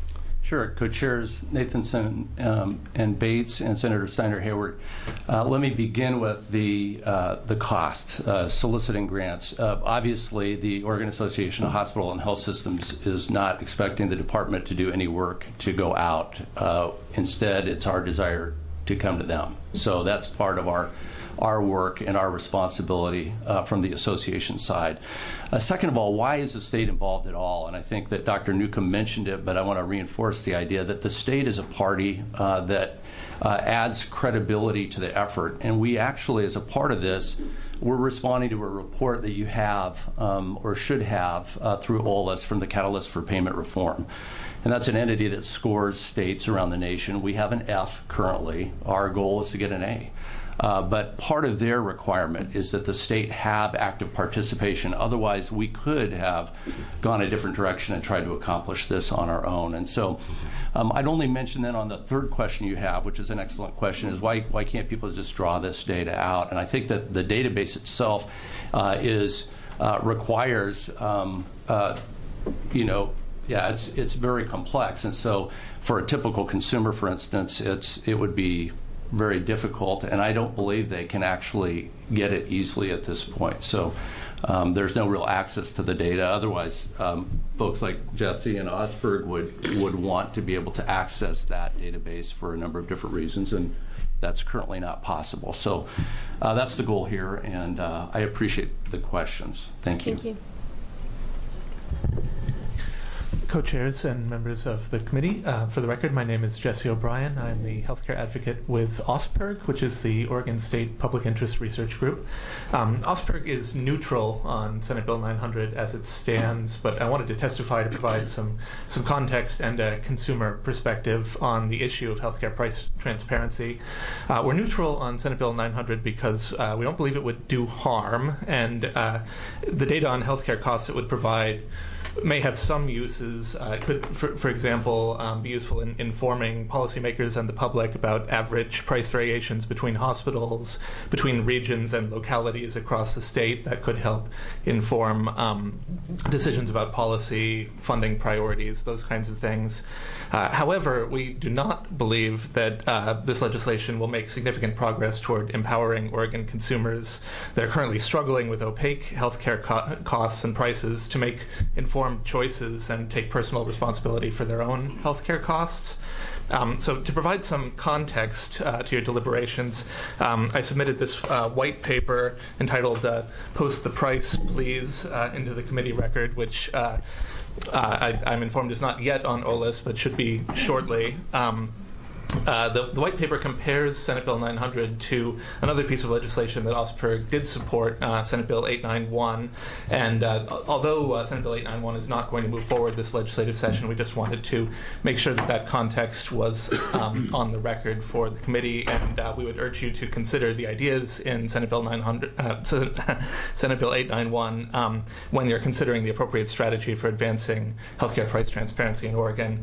Sure. Co-chairs Nathanson and Bates and Senator Steiner-Hayward. Let me begin with the cost, soliciting grants. Obviously, the Oregon Association of Hospital and Health Systems is not expecting the department to do any work to go out. Instead, it's our desire to come to them. So that's part of our work and our responsibility from the association side. Second of all, why is the state involved at all? And I think that Dr. Newcomb mentioned it, but I want to reinforce the idea that the state is a party that adds credibility to the effort. And we actually, as a part of this, we're responding to a report that you have or should have through OLS from the Catalyst for Payment Reform. And that's an entity that scores states around the nation. We have an F currently. Our goal is to get an A. But part of their requirement is that the state have active participation. Otherwise, we could have gone a different direction and tried to accomplish this on our own. And so I'd only mention then on the third question you have, which is an excellent question, is why can't people just draw this data out? And I think that the database itself requires, it's very complex. And so for a typical consumer, for instance, it would be very difficult, and I don't believe they can actually get it easily at this point. So there's no real access to the data. Otherwise, folks like Jesse and Osberg would want to be able to access that database for a number of different reasons, and that's currently not possible. So that's the goal here, and I appreciate the questions. Thank you. Thank you. Co-chairs and members of the committee, for the record, my name is Jesse O'Brien. I'm the healthcare advocate with OSPERG, which is the Oregon State Public Interest Research Group. OSPERG is neutral on Senate Bill 900 as it stands, but I wanted to testify to provide some context and a consumer perspective on the issue of healthcare price transparency. We're neutral on Senate Bill 900 because we don't believe it would do harm, and the data on healthcare costs it would provide may have some uses. It could, for example, be useful in informing policymakers and the public about average price variations between hospitals, between regions and localities across the state. That could help inform decisions about policy, funding priorities, those kinds of things. However, we do not believe that this legislation will make significant progress toward empowering Oregon consumers. They're currently struggling with opaque healthcare costs and prices to make informed choices and take personal responsibility for their own healthcare costs. So to provide some context to your deliberations, I submitted this white paper entitled Post the Price, Please, into the committee record, which I'm informed is not yet on OLS, but should be shortly. The white paper compares Senate Bill 900 to another piece of legislation that OSPERG did support, Senate Bill 891. And although Senate Bill 891 is not going to move forward this legislative session, we just wanted to make sure that context was on the record for the committee. And we would urge you to consider the ideas in Senate Bill 891 when you're considering the appropriate strategy for advancing healthcare price transparency in Oregon.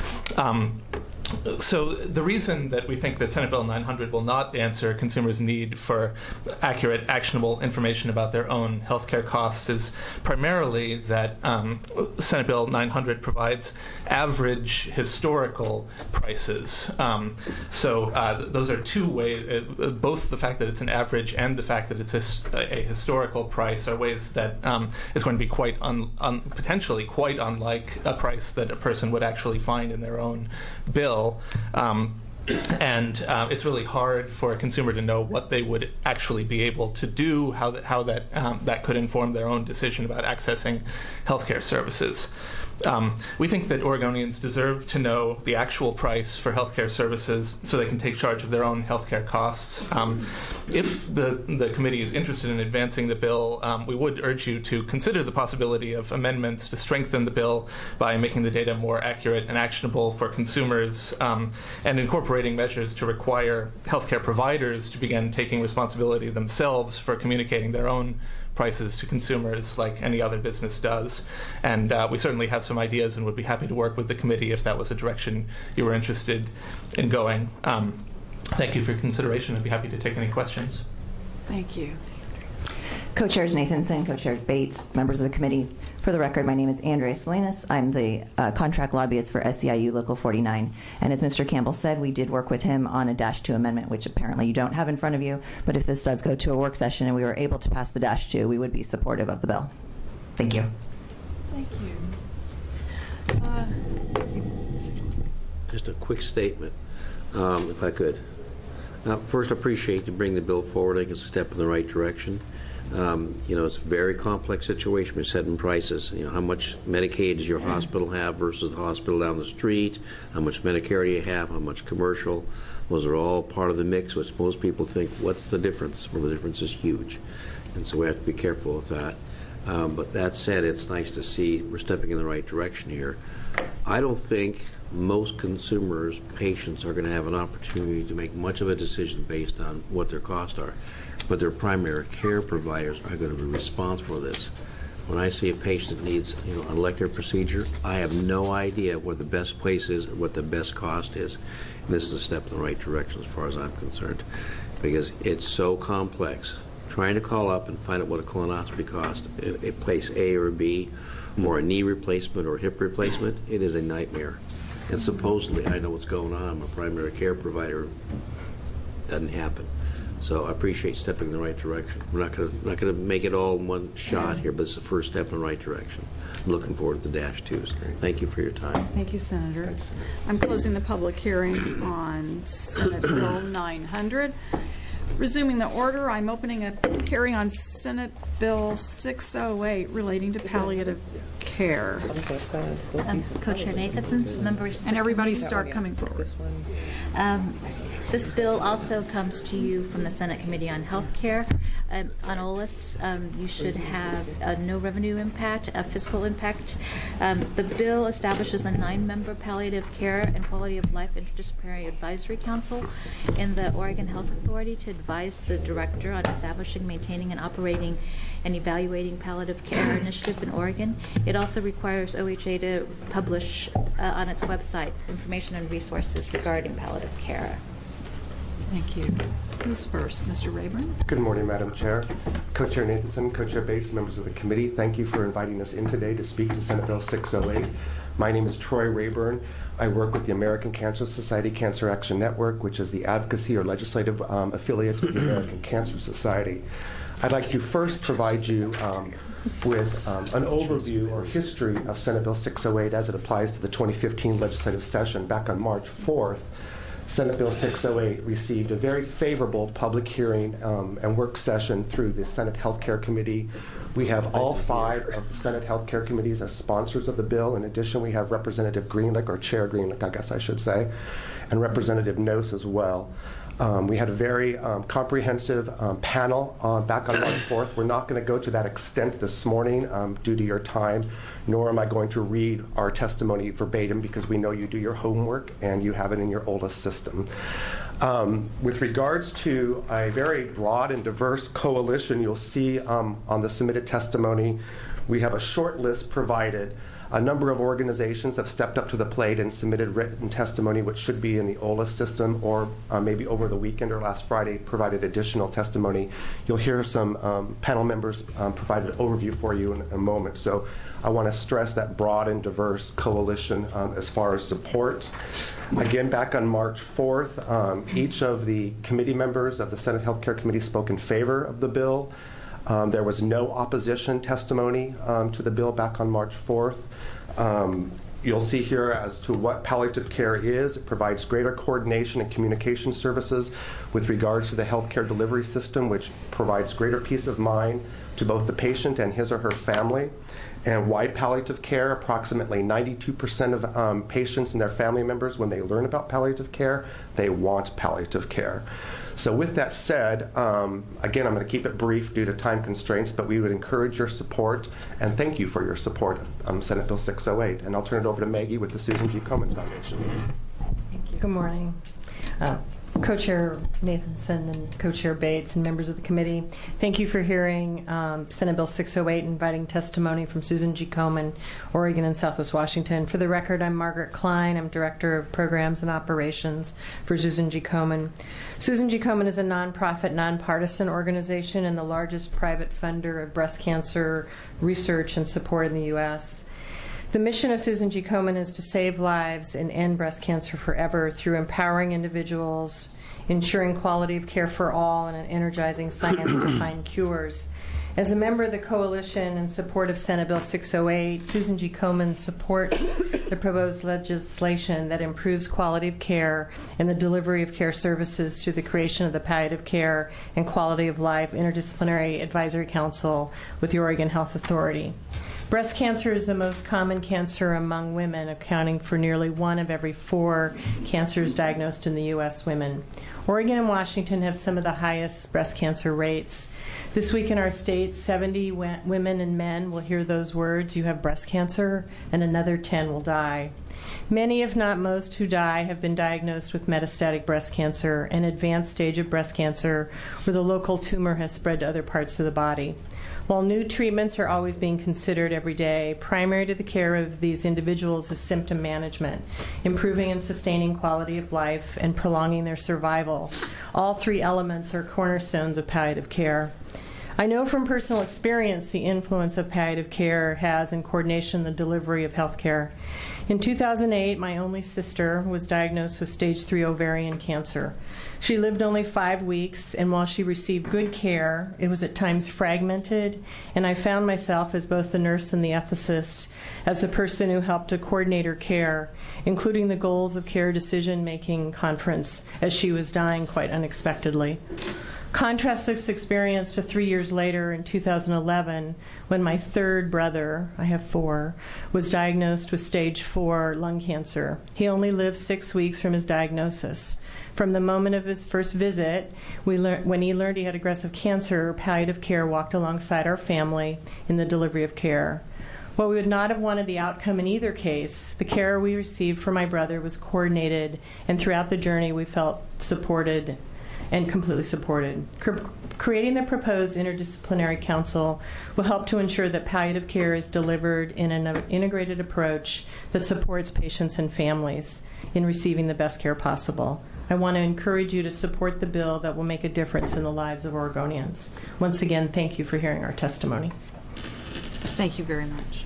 So the reason that we think that Senate Bill 900 will not answer consumers' need for accurate, actionable information about their own healthcare costs is primarily that Senate Bill 900 provides average historical prices. So those are two ways, both the fact that it's an average and the fact that it's a historical price are ways that is going to be quite potentially quite unlike a price that a person would actually find in their own bill. And it's really hard for a consumer to know what they would actually be able to do, how that could inform their own decision about accessing healthcare services. We think that Oregonians deserve to know the actual price for healthcare services so they can take charge of their own healthcare costs. If the committee is interested in advancing the bill, we would urge you to consider the possibility of amendments to strengthen the bill by making the data more accurate and actionable for consumers, and incorporating measures to require healthcare providers to begin taking responsibility themselves for communicating their own prices to consumers like any other business does. And we certainly have some ideas and would be happy to work with the committee if that was a direction you were interested in going. Thank you for your consideration. I'd be happy to take any questions. Thank you. Co-chairs Nathanson, co-chair Bates, members of the committee. For the record, my name is Andrea Salinas. I'm the contract lobbyist for SEIU Local 49. And as Mr. Campbell said, we did work with him on a -2 amendment, which apparently you don't have in front of you. But if this does go to a work session and we were able to pass the -2, we would be supportive of the bill. Thank you. Thank you. Just a quick statement, if I could. First, I appreciate you bring the bill forward. I think it's a step in the right direction. It's a very complex situation. We're setting prices. How much Medicaid does your hospital have versus the hospital down the street? How much Medicare do you have? How much commercial? Those are all part of the mix, which most people think, what's the difference? Well, the difference is huge. And so we have to be careful with that. But that said, it's nice to see we're stepping in the right direction here. I don't think most consumers, patients, are going to have an opportunity to make much of a decision based on what their costs are. But their primary care providers are going to be responsible for this. When I see a patient that needs an elective procedure, I have no idea where the best place is or what the best cost is. And this is a step in the right direction as far as I'm concerned, because it's so complex. Trying to call up and find out what a colonoscopy costs at place A or B, or a knee replacement or hip replacement, it is a nightmare. And supposedly, I know what's going on. I'm a primary care provider. Doesn't happen. So I appreciate stepping in the right direction. We're not going to make it all in one shot here, but it's the first step in the right direction. I'm looking forward to the -2s. Thank you for your time. Thank you, Senator. I'm closing the public hearing on Senate Bill 900. Resuming the order, I'm opening a hearing on Senate Bill 608 relating to palliative care. Co-chair Nathanson, members. And everybody start coming forward. This bill also comes to you from the Senate Committee on Health Care. On OLS, you should have no revenue impact, a fiscal impact. The bill establishes a 9-member palliative care and quality of life interdisciplinary advisory council in the Oregon Health Authority to advise the director on establishing, maintaining, and operating and evaluating palliative care initiative in Oregon. It also requires OHA to publish on its website information and resources regarding palliative care. Thank you. Who's first? Mr. Rayburn? Good morning, Madam Chair. Co-Chair Nathanson, Co-Chair Bates, members of the committee, thank you for inviting us in today to speak to Senate Bill 608. My name is Troy Rayburn. I work with the American Cancer Society Cancer Action Network, which is the advocacy or legislative affiliate of the American Cancer Society. I'd like to first provide you with an overview or history of Senate Bill 608 as it applies to the 2015 legislative session. Back on March 4th, Senate Bill 608 received a very favorable public hearing and work session through the Senate Health Care Committee. We have all 5 of the Senate Health Care Committees as sponsors of the bill. In addition, we have Representative Greenlick, or Chair Greenlick, I guess I should say, and Representative Nose as well. We had a very comprehensive panel back on March 4th. We're not going to go to that extent this morning due to your time, nor am I going to read our testimony verbatim because we know you do your homework and you have it in your OLS system. With regards to a very broad and diverse coalition, you'll see on the submitted testimony, we have a short list provided. A number of organizations have stepped up to the plate and submitted written testimony, which should be in the OLS system, or maybe over the weekend or last Friday provided additional testimony. You'll hear some panel members provide an overview for you in a moment. So I want to stress that broad and diverse coalition as far as support. Again, back on March 4th, each of the committee members of the Senate Health Care Committee spoke in favor of the bill. There was no opposition testimony to the bill back on March 4th. You'll see here as to what palliative care is. It provides greater coordination and communication services with regards to the healthcare delivery system, which provides greater peace of mind to both the patient and his or her family. And why palliative care? Approximately 92% of patients and their family members, when they learn about palliative care, they want palliative care. So with that said, again, I'm going to keep it brief due to time constraints, but we would encourage your support, and thank you for your support of Senate Bill 608. And I'll turn it over to Maggie with the Susan G. Komen Foundation. Thank you. Good morning. Co-Chair Nathanson and Co-Chair Bates and members of the committee, thank you for hearing Senate Bill 608, inviting testimony from Susan G. Komen, Oregon and Southwest Washington. For the record, I'm Margaret Klein. I'm Director of Programs and Operations for Susan G. Komen. Susan G. Komen is a nonprofit, nonpartisan organization and the largest private funder of breast cancer research and support in the U.S. The mission of Susan G. Komen is to save lives and end breast cancer forever through empowering individuals, ensuring quality of care for all, and energizing science to find cures. As a member of the coalition in support of Senate Bill 608, Susan G. Komen supports the proposed legislation that improves quality of care and the delivery of care services through the creation of the Palliative Care and Quality of Life Interdisciplinary Advisory Council with the Oregon Health Authority. Breast cancer is the most common cancer among women, accounting for nearly 1 of every 4 cancers diagnosed in the U.S. women. Oregon and Washington have some of the highest breast cancer rates. This week in our state, 70 women and men will hear those words, "You have breast cancer," and another 10 will die. Many, if not most, who die have been diagnosed with metastatic breast cancer, an advanced stage of breast cancer where the local tumor has spread to other parts of the body. While new treatments are always being considered every day, primary to the care of these individuals is symptom management, improving and sustaining quality of life, and prolonging their survival. All 3 elements are cornerstones of palliative care. I know from personal experience the influence of palliative care has in coordination the delivery of health care. In 2008, my only sister was diagnosed with stage 3 ovarian cancer. She lived only 5 weeks, and while she received good care, it was at times fragmented, and I found myself as both the nurse and the ethicist, as the person who helped to coordinate her care, including the goals of care decision-making conference, as she was dying quite unexpectedly. Contrast this experience to 3 years later in 2011 when my third brother, I have 4, was diagnosed with stage 4 lung cancer. He only lived 6 weeks from his diagnosis. From the moment of his first visit, when he learned he had aggressive cancer, palliative care walked alongside our family in the delivery of care. While we would not have wanted the outcome in either case, the care we received for my brother was coordinated, and throughout the journey we felt supported and completely supported. Creating the proposed interdisciplinary council will help to ensure that palliative care is delivered in an integrated approach that supports patients and families in receiving the best care possible. I want to encourage you to support the bill that will make a difference in the lives of Oregonians. Once again, thank you for hearing our testimony. Thank you very much.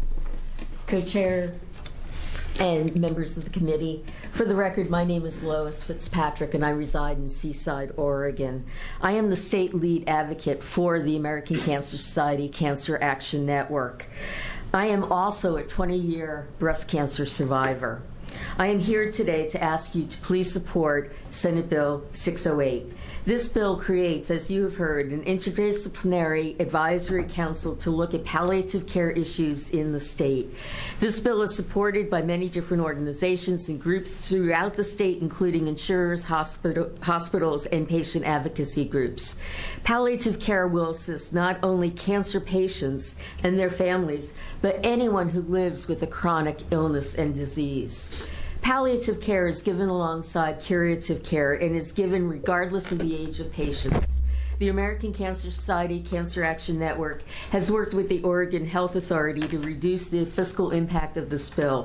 Co-Chair and members of the committee. For the record, my name is Lois Fitzpatrick, and I reside in Seaside, Oregon. I am the state lead advocate for the American Cancer Society Cancer Action Network. I am also a 20-year breast cancer survivor. I am here today to ask you to please support Senate Bill 608. This bill creates, as you have heard, an interdisciplinary advisory council to look at palliative care issues in the state. This bill is supported by many different organizations and groups throughout the state, including insurers, hospitals, and patient advocacy groups. Palliative care will assist not only cancer patients and their families, but anyone who lives with a chronic illness and disease. Palliative care is given alongside curative care and is given regardless of the age of patients. The American Cancer Society Cancer Action Network has worked with the Oregon Health Authority to reduce the fiscal impact of this bill.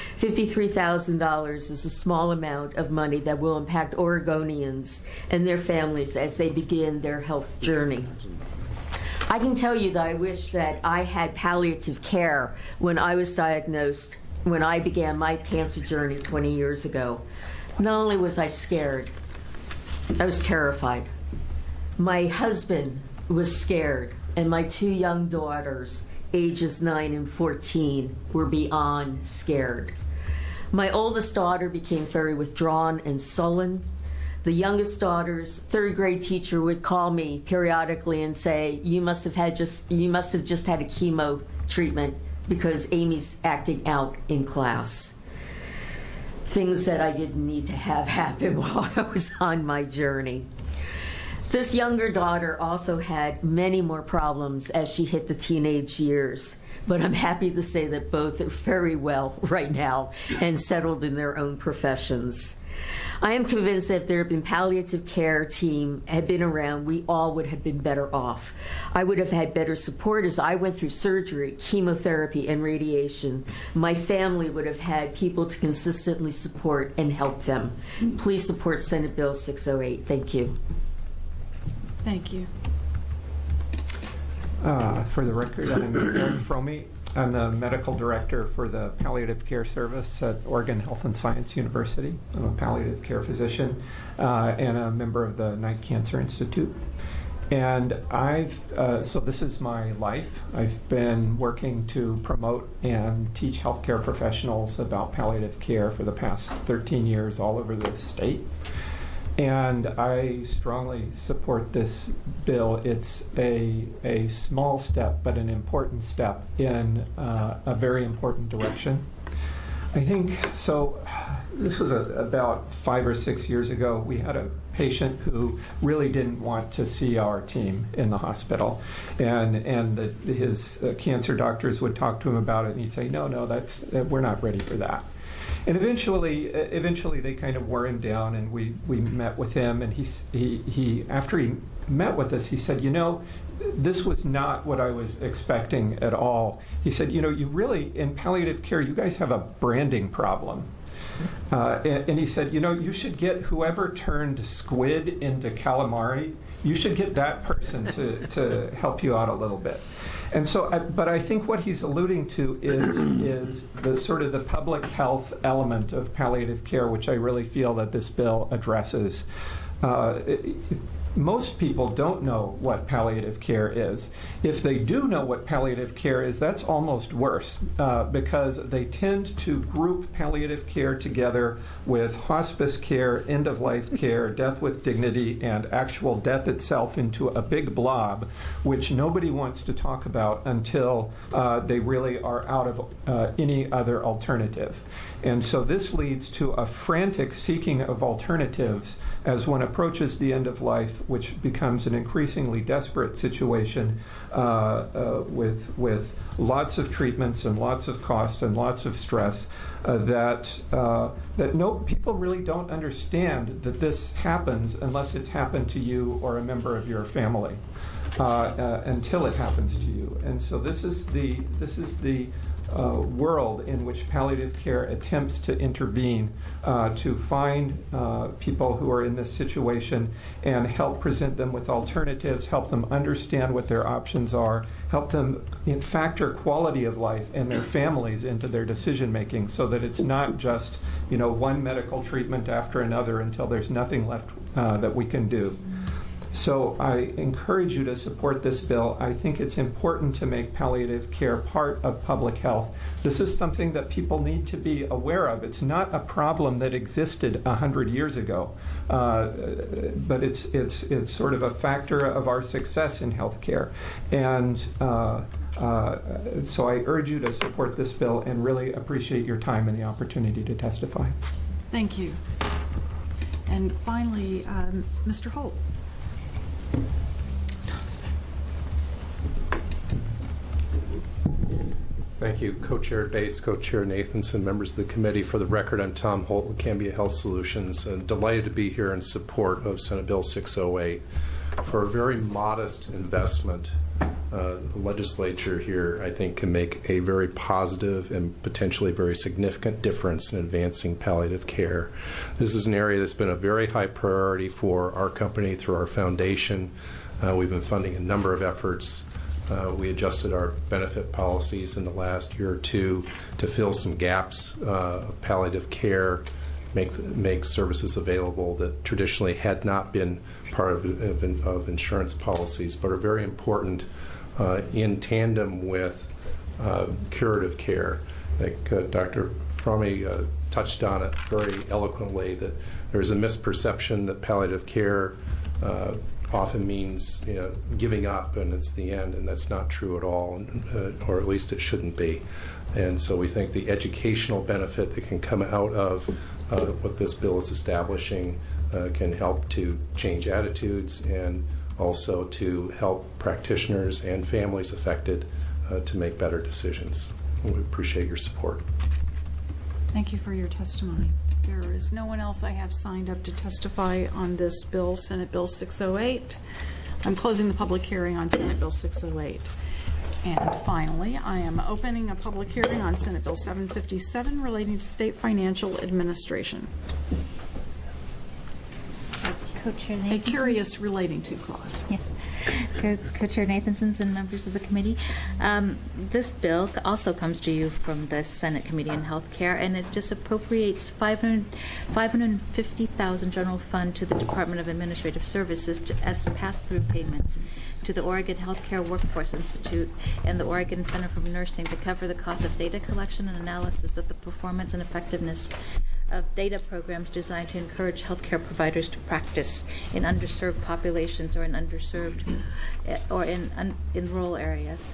$53,000 is a small amount of money that will impact Oregonians and their families as they begin their health journey. I can tell you that I wish that I had palliative care when I was diagnosed, when I began my cancer journey 20 years ago. Not only was I scared, I was terrified. My husband was scared, and my 2 young daughters, ages 9 and 14, were beyond scared. My oldest daughter became very withdrawn and sullen. The youngest daughter's 3rd grade teacher would call me periodically and say, you must have just had a chemo treatment because Amy's acting out in class. Things that I didn't need to have happen while I was on my journey. This younger daughter also had many more problems as she hit the teenage years, but I'm happy to say that both are very well right now and settled in their own professions. I am convinced that if there had been palliative care team had been around, we all would have been better off. I would have had better support as I went through surgery, chemotherapy, and radiation. My family would have had people to consistently support and help them. Please support Senate Bill 608. Thank you. Thank you. For the record, I'm Eric Fromey. I'm the medical director for the palliative care service at Oregon Health and Science University. I'm a palliative care physician and a member of the Knight Cancer Institute. And so this is my life. I've been working to promote and teach healthcare professionals about palliative care for the past 13 years all over the state. And I strongly support this bill. It's a small step, but an important step in a very important direction. I think, so this was about 5 or 6 years ago. We had a patient who really didn't want to see our team in the hospital. And his cancer doctors would talk to him about it, and he'd say, no, we're not ready for that. And eventually they kind of wore him down, and we met with him, and he after he met with us, he said, this was not what I was expecting at all. He said, you really, in palliative care, you guys have a branding problem. And he said, you should get whoever turned squid into calamari, you should get that person to help you out a little bit. And so, but I think what he's alluding to is the sort of the public health element of palliative care, which I really feel that this bill addresses. Most people don't know what palliative care is. If they do know what palliative care is, that's almost worse because they tend to group palliative care together with hospice care, end-of-life care, death with dignity, and actual death itself into a big blob, which nobody wants to talk about until they really are out of any other alternative. And so this leads to a frantic seeking of alternatives as one approaches the end of life, which becomes an increasingly desperate situation with lots of treatments and lots of cost and lots of stress that people really don't understand that this happens unless it's happened to you or a member of your family until it happens to you. And so this is the world in which palliative care attempts to intervene to find people who are in this situation and help present them with alternatives, help them understand what their options are, help them factor quality of life and their families into their decision making so that it's not just one medical treatment after another until there's nothing left that we can do. So I encourage you to support this bill. I think it's important to make palliative care part of public health. This is something that people need to be aware of. It's not a problem that existed 100 years ago, but it's sort of a factor of our success in healthcare. And so I urge you to support this bill and really appreciate your time and the opportunity to testify. Thank you. And finally, Mr. Holt. Thank you, Co-Chair Bates, Co-Chair Nathanson, members of the committee. For the record, I'm Tom Holt with Cambia Health Solutions, and delighted to be here in support of Senate Bill 608. For a very modest investment, the legislature here, I think, can make a very positive and potentially very significant difference in advancing palliative care. This is an area that's been a very high priority for our company through our foundation. We've been funding a number of efforts. We adjusted our benefit policies in the last year or two to fill some gaps of palliative care, make services available that traditionally had not been part of insurance policies, but are very important in tandem with curative care. I think Dr. Fromey touched on it very eloquently, that there's a misperception that palliative care often means giving up and it's the end, and that's not true at all, or at least it shouldn't be. And so we think the educational benefit that can come out of what this bill is establishing can help to change attitudes and also to help practitioners and families affected to make better decisions. We appreciate your support. Thank you for your testimony. There is no one else I have signed up to testify on this bill, Senate Bill 608. I'm closing the public hearing on Senate Bill 608. And finally, I am opening a public hearing on Senate Bill 757 relating to state financial administration. Co-Chair A curious relating to clause. Yeah. Co-Chair Nathansons and members of the committee. This bill also comes to you from the Senate Committee on Health Care, and it just appropriates $550,000 general fund to the Department of Administrative Services as pass-through payments to the Oregon Healthcare Workforce Institute and the Oregon Center for Nursing to cover the cost of data collection and analysis of the performance and effectiveness of data programs designed to encourage healthcare providers to practice in underserved populations or in underserved or in rural areas.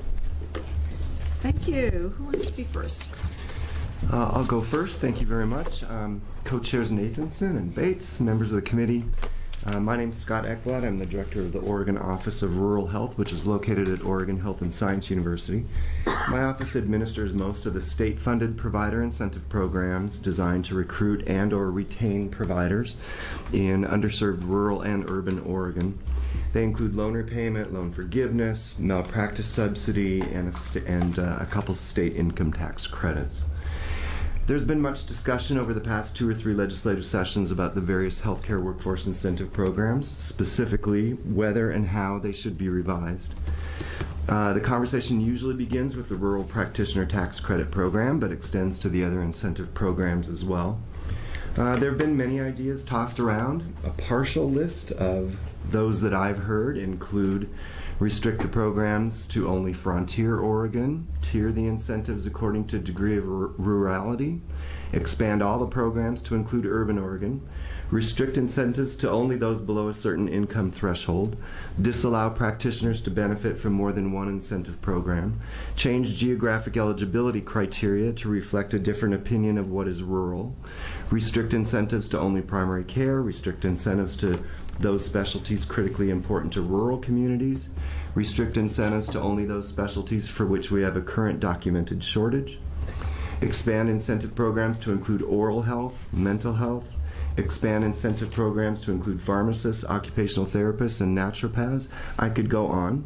Thank you. Who wants to speak first? I'll go first. Thank you very much. Co-chairs Nathanson and Bates, members of the committee. My name is Scott Ekblad. I'm the director of the Oregon Office of Rural Health, which is located at Oregon Health and Science University. My office administers most of the state-funded provider incentive programs designed to recruit and or retain providers in underserved rural and urban Oregon. They include loan repayment, loan forgiveness, malpractice subsidy, and a couple state income tax credits. There's been much discussion over the past 2 or 3 legislative sessions about the various healthcare workforce incentive programs, specifically whether and how they should be revised. The conversation usually begins with the Rural Practitioner Tax Credit Program, but extends to the other incentive programs as well. There have been many ideas tossed around. A partial list of those that I've heard include restrict the programs to only frontier Oregon, tier the incentives according to degree of rurality, expand all the programs to include urban Oregon, restrict incentives to only those below a certain income threshold, disallow practitioners to benefit from more than one incentive program, change geographic eligibility criteria to reflect a different opinion of what is rural, restrict incentives to only primary care, restrict incentives to those specialties critically important to rural communities, restrict incentives to only those specialties for which we have a current documented shortage, expand incentive programs to include oral health, mental health, expand incentive programs to include pharmacists, occupational therapists, and naturopaths. I could go on.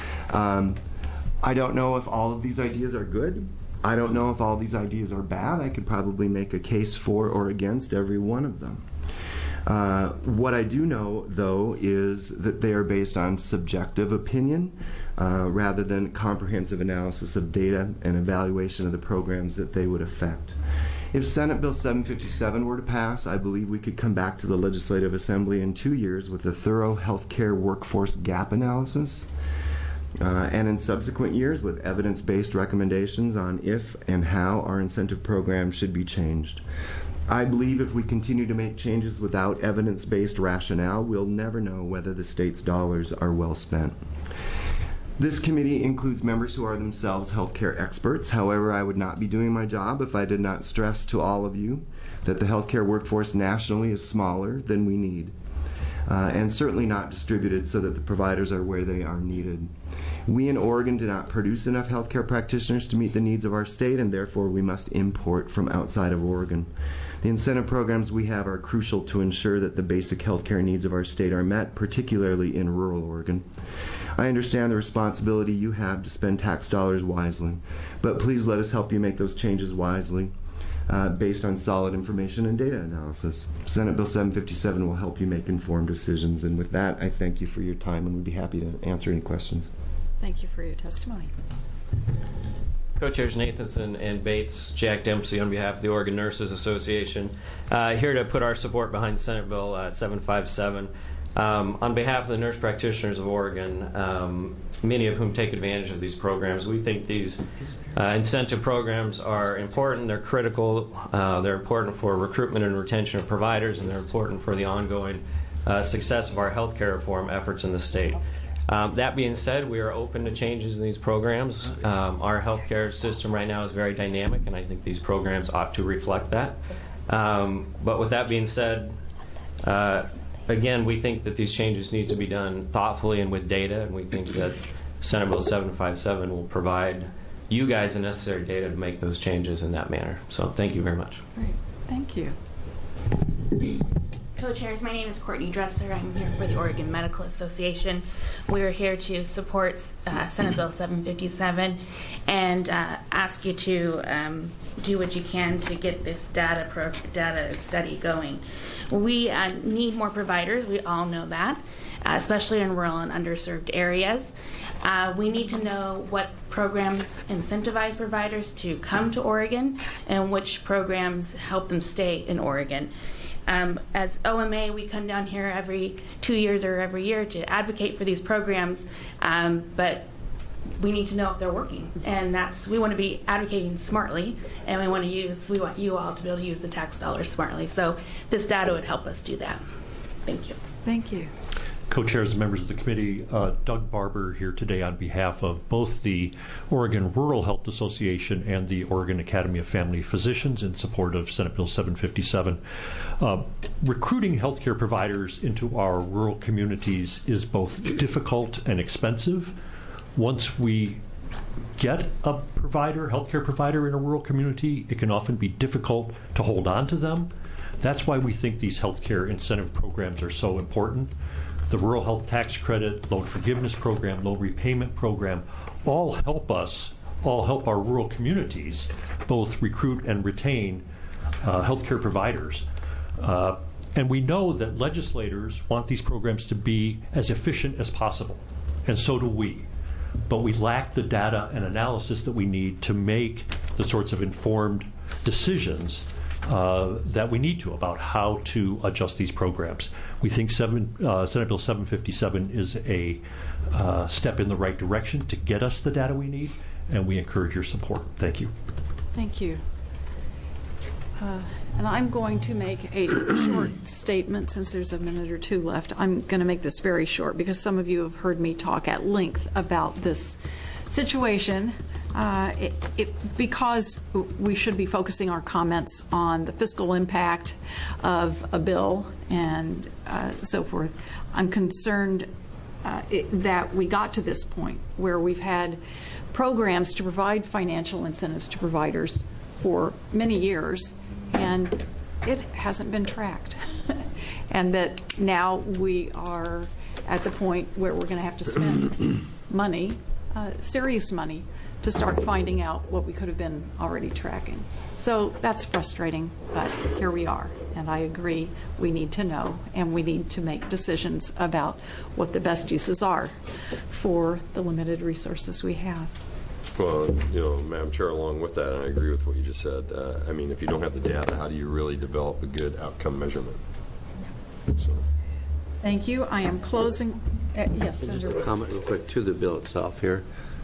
I don't know if all of these ideas are good. I don't know if all of these ideas are bad. I could probably make a case for or against every one of them. What I do know, though, is that they are based on subjective opinion rather than comprehensive analysis of data and evaluation of the programs that they would affect. If Senate Bill 757 were to pass, I believe we could come back to the Legislative Assembly in 2 years with a thorough healthcare workforce gap analysis, and in subsequent years with evidence-based recommendations on if and how our incentive programs should be changed. I believe if we continue to make changes without evidence-based rationale, we'll never know whether the state's dollars are well spent. This committee includes members who are themselves healthcare experts. However, I would not be doing my job if I did not stress to all of you that the healthcare workforce nationally is smaller than we need, and certainly not distributed so that the providers are where they are needed. We in Oregon do not produce enough healthcare practitioners to meet the needs of our state, and therefore we must import from outside of Oregon. The incentive programs we have are crucial to ensure that the basic healthcare needs of our state are met, particularly in rural Oregon. I understand the responsibility you have to spend tax dollars wisely, but please let us help you make those changes wisely based on solid information and data analysis. Senate Bill 757 will help you make informed decisions, and with that, I thank you for your time and would be happy to answer any questions. Thank you for your testimony. Co-chairs Nathanson and Bates, Jack Dempsey on behalf of the Oregon Nurses Association, here to put our support behind Senate Bill 757. On behalf of the nurse practitioners of Oregon, many of whom take advantage of these programs, we think these incentive programs are important. They're critical. They're important for recruitment and retention of providers, and they're important for the ongoing success of our healthcare reform efforts in the state. That being said, we are open to changes in these programs. Our healthcare system right now is very dynamic, and I think these programs ought to reflect that. But with that being said, again, we think that these changes need to be done thoughtfully and with data, and we think that Senate Bill 757 will provide you guys the necessary data to make those changes in that manner. So thank you very much. Great. Thank you. Co-chairs, my name is Courtney Dresser. I'm here for the Oregon Medical Association. We're here to support Senate Bill 757 and ask you to do what you can to get this data study going. We need more providers. We all know that, especially in rural and underserved areas. We need to know what programs incentivize providers to come to Oregon and which programs help them stay in Oregon. As OMA, we come down here every 2 years or every year to advocate for these programs, but we need to know if they're working. And we want to be advocating smartly, and we want you all to be able to use the tax dollars smartly. So this data would help us do that. Thank you. Thank you. Co-chairs and members of the committee, Doug Barber here today on behalf of both the Oregon Rural Health Association and the Oregon Academy of Family Physicians in support of Senate Bill 757. Recruiting healthcare providers into our rural communities is both difficult and expensive. Once we get a healthcare provider in a rural community, it can often be difficult to hold on to them. That's why we think these healthcare incentive programs are so important. The Rural Health Tax Credit, Loan Forgiveness Program, Loan Repayment Program, all help our rural communities both recruit and retain healthcare providers. And we know that legislators want these programs to be as efficient as possible, and so do we. But we lack the data and analysis that we need to make the sorts of informed decisions that we need to about how to adjust these programs. We think Senate Bill 757 is a step in the right direction to get us the data we need, and we encourage your support. Thank you. Thank you. And I'm going to make a short statement since there's a minute or two left. I'm going to make this very short because some of you have heard me talk at length about this situation. Because we should be focusing our comments on the fiscal impact of a bill and so forth, I'm concerned that we got to this point where we've had programs to provide financial incentives to providers for many years, and it hasn't been tracked. And that now we are at the point where we're going to have to spend money, serious money, to start finding out what we could have been already tracking. So that's frustrating, but here we are. And I agree, we need to know, and we need to make decisions about what the best uses are for the limited resources we have. Well, Madam Chair, along with that, and I agree with what you just said, I mean, if you don't have the data, how do you really develop a good outcome measurement? So. Thank you. I am closing. Yes, Senator. Just a comment real quick to the bill itself here.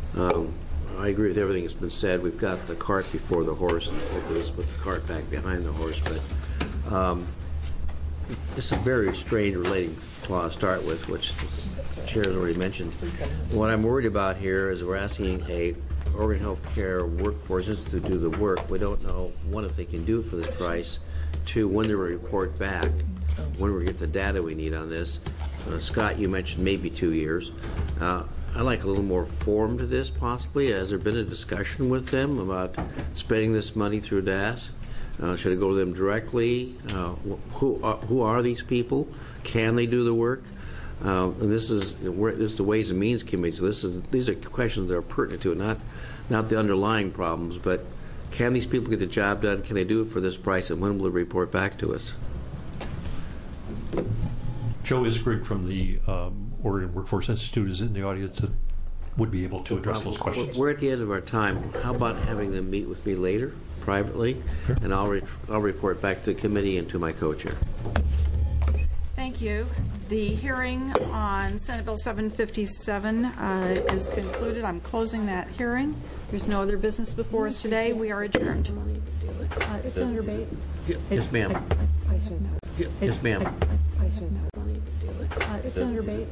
I agree with everything that's been said. We've got the cart before the horse, and hopefully let's put the cart back behind the horse. But it's a very strange relating clause to start with, which the chair has already mentioned. What I'm worried about here is we're asking a Oregon Healthcare Workforce Institute to do the work. We don't know, one, if they can do it for this price, two, when they will report back, when we get the data we need on this. Scott, you mentioned maybe 2 years. I'd like a little more form to this, possibly. Has there been a discussion with them about spending this money through DAS? Should it go to them directly? Who are these people? Can they do the work? And this is the Ways and Means Committee. So these are questions that are pertinent to it, not the underlying problems, but can these people get the job done? Can they do it for this price? And when will they report back to us? Joe Iskrig from the Oregon Workforce Institute is in the audience and would be able to address those questions. We're at the end of our time. How about having them meet with me later, privately, and I'll report back to the committee and to my co-chair. Thank you. The hearing on Senate Bill 757 is concluded. I'm closing that hearing. There's no other business before us today. We are adjourned. Senator Bates? Yes, ma'am. Yes, ma'am. Senator Bates?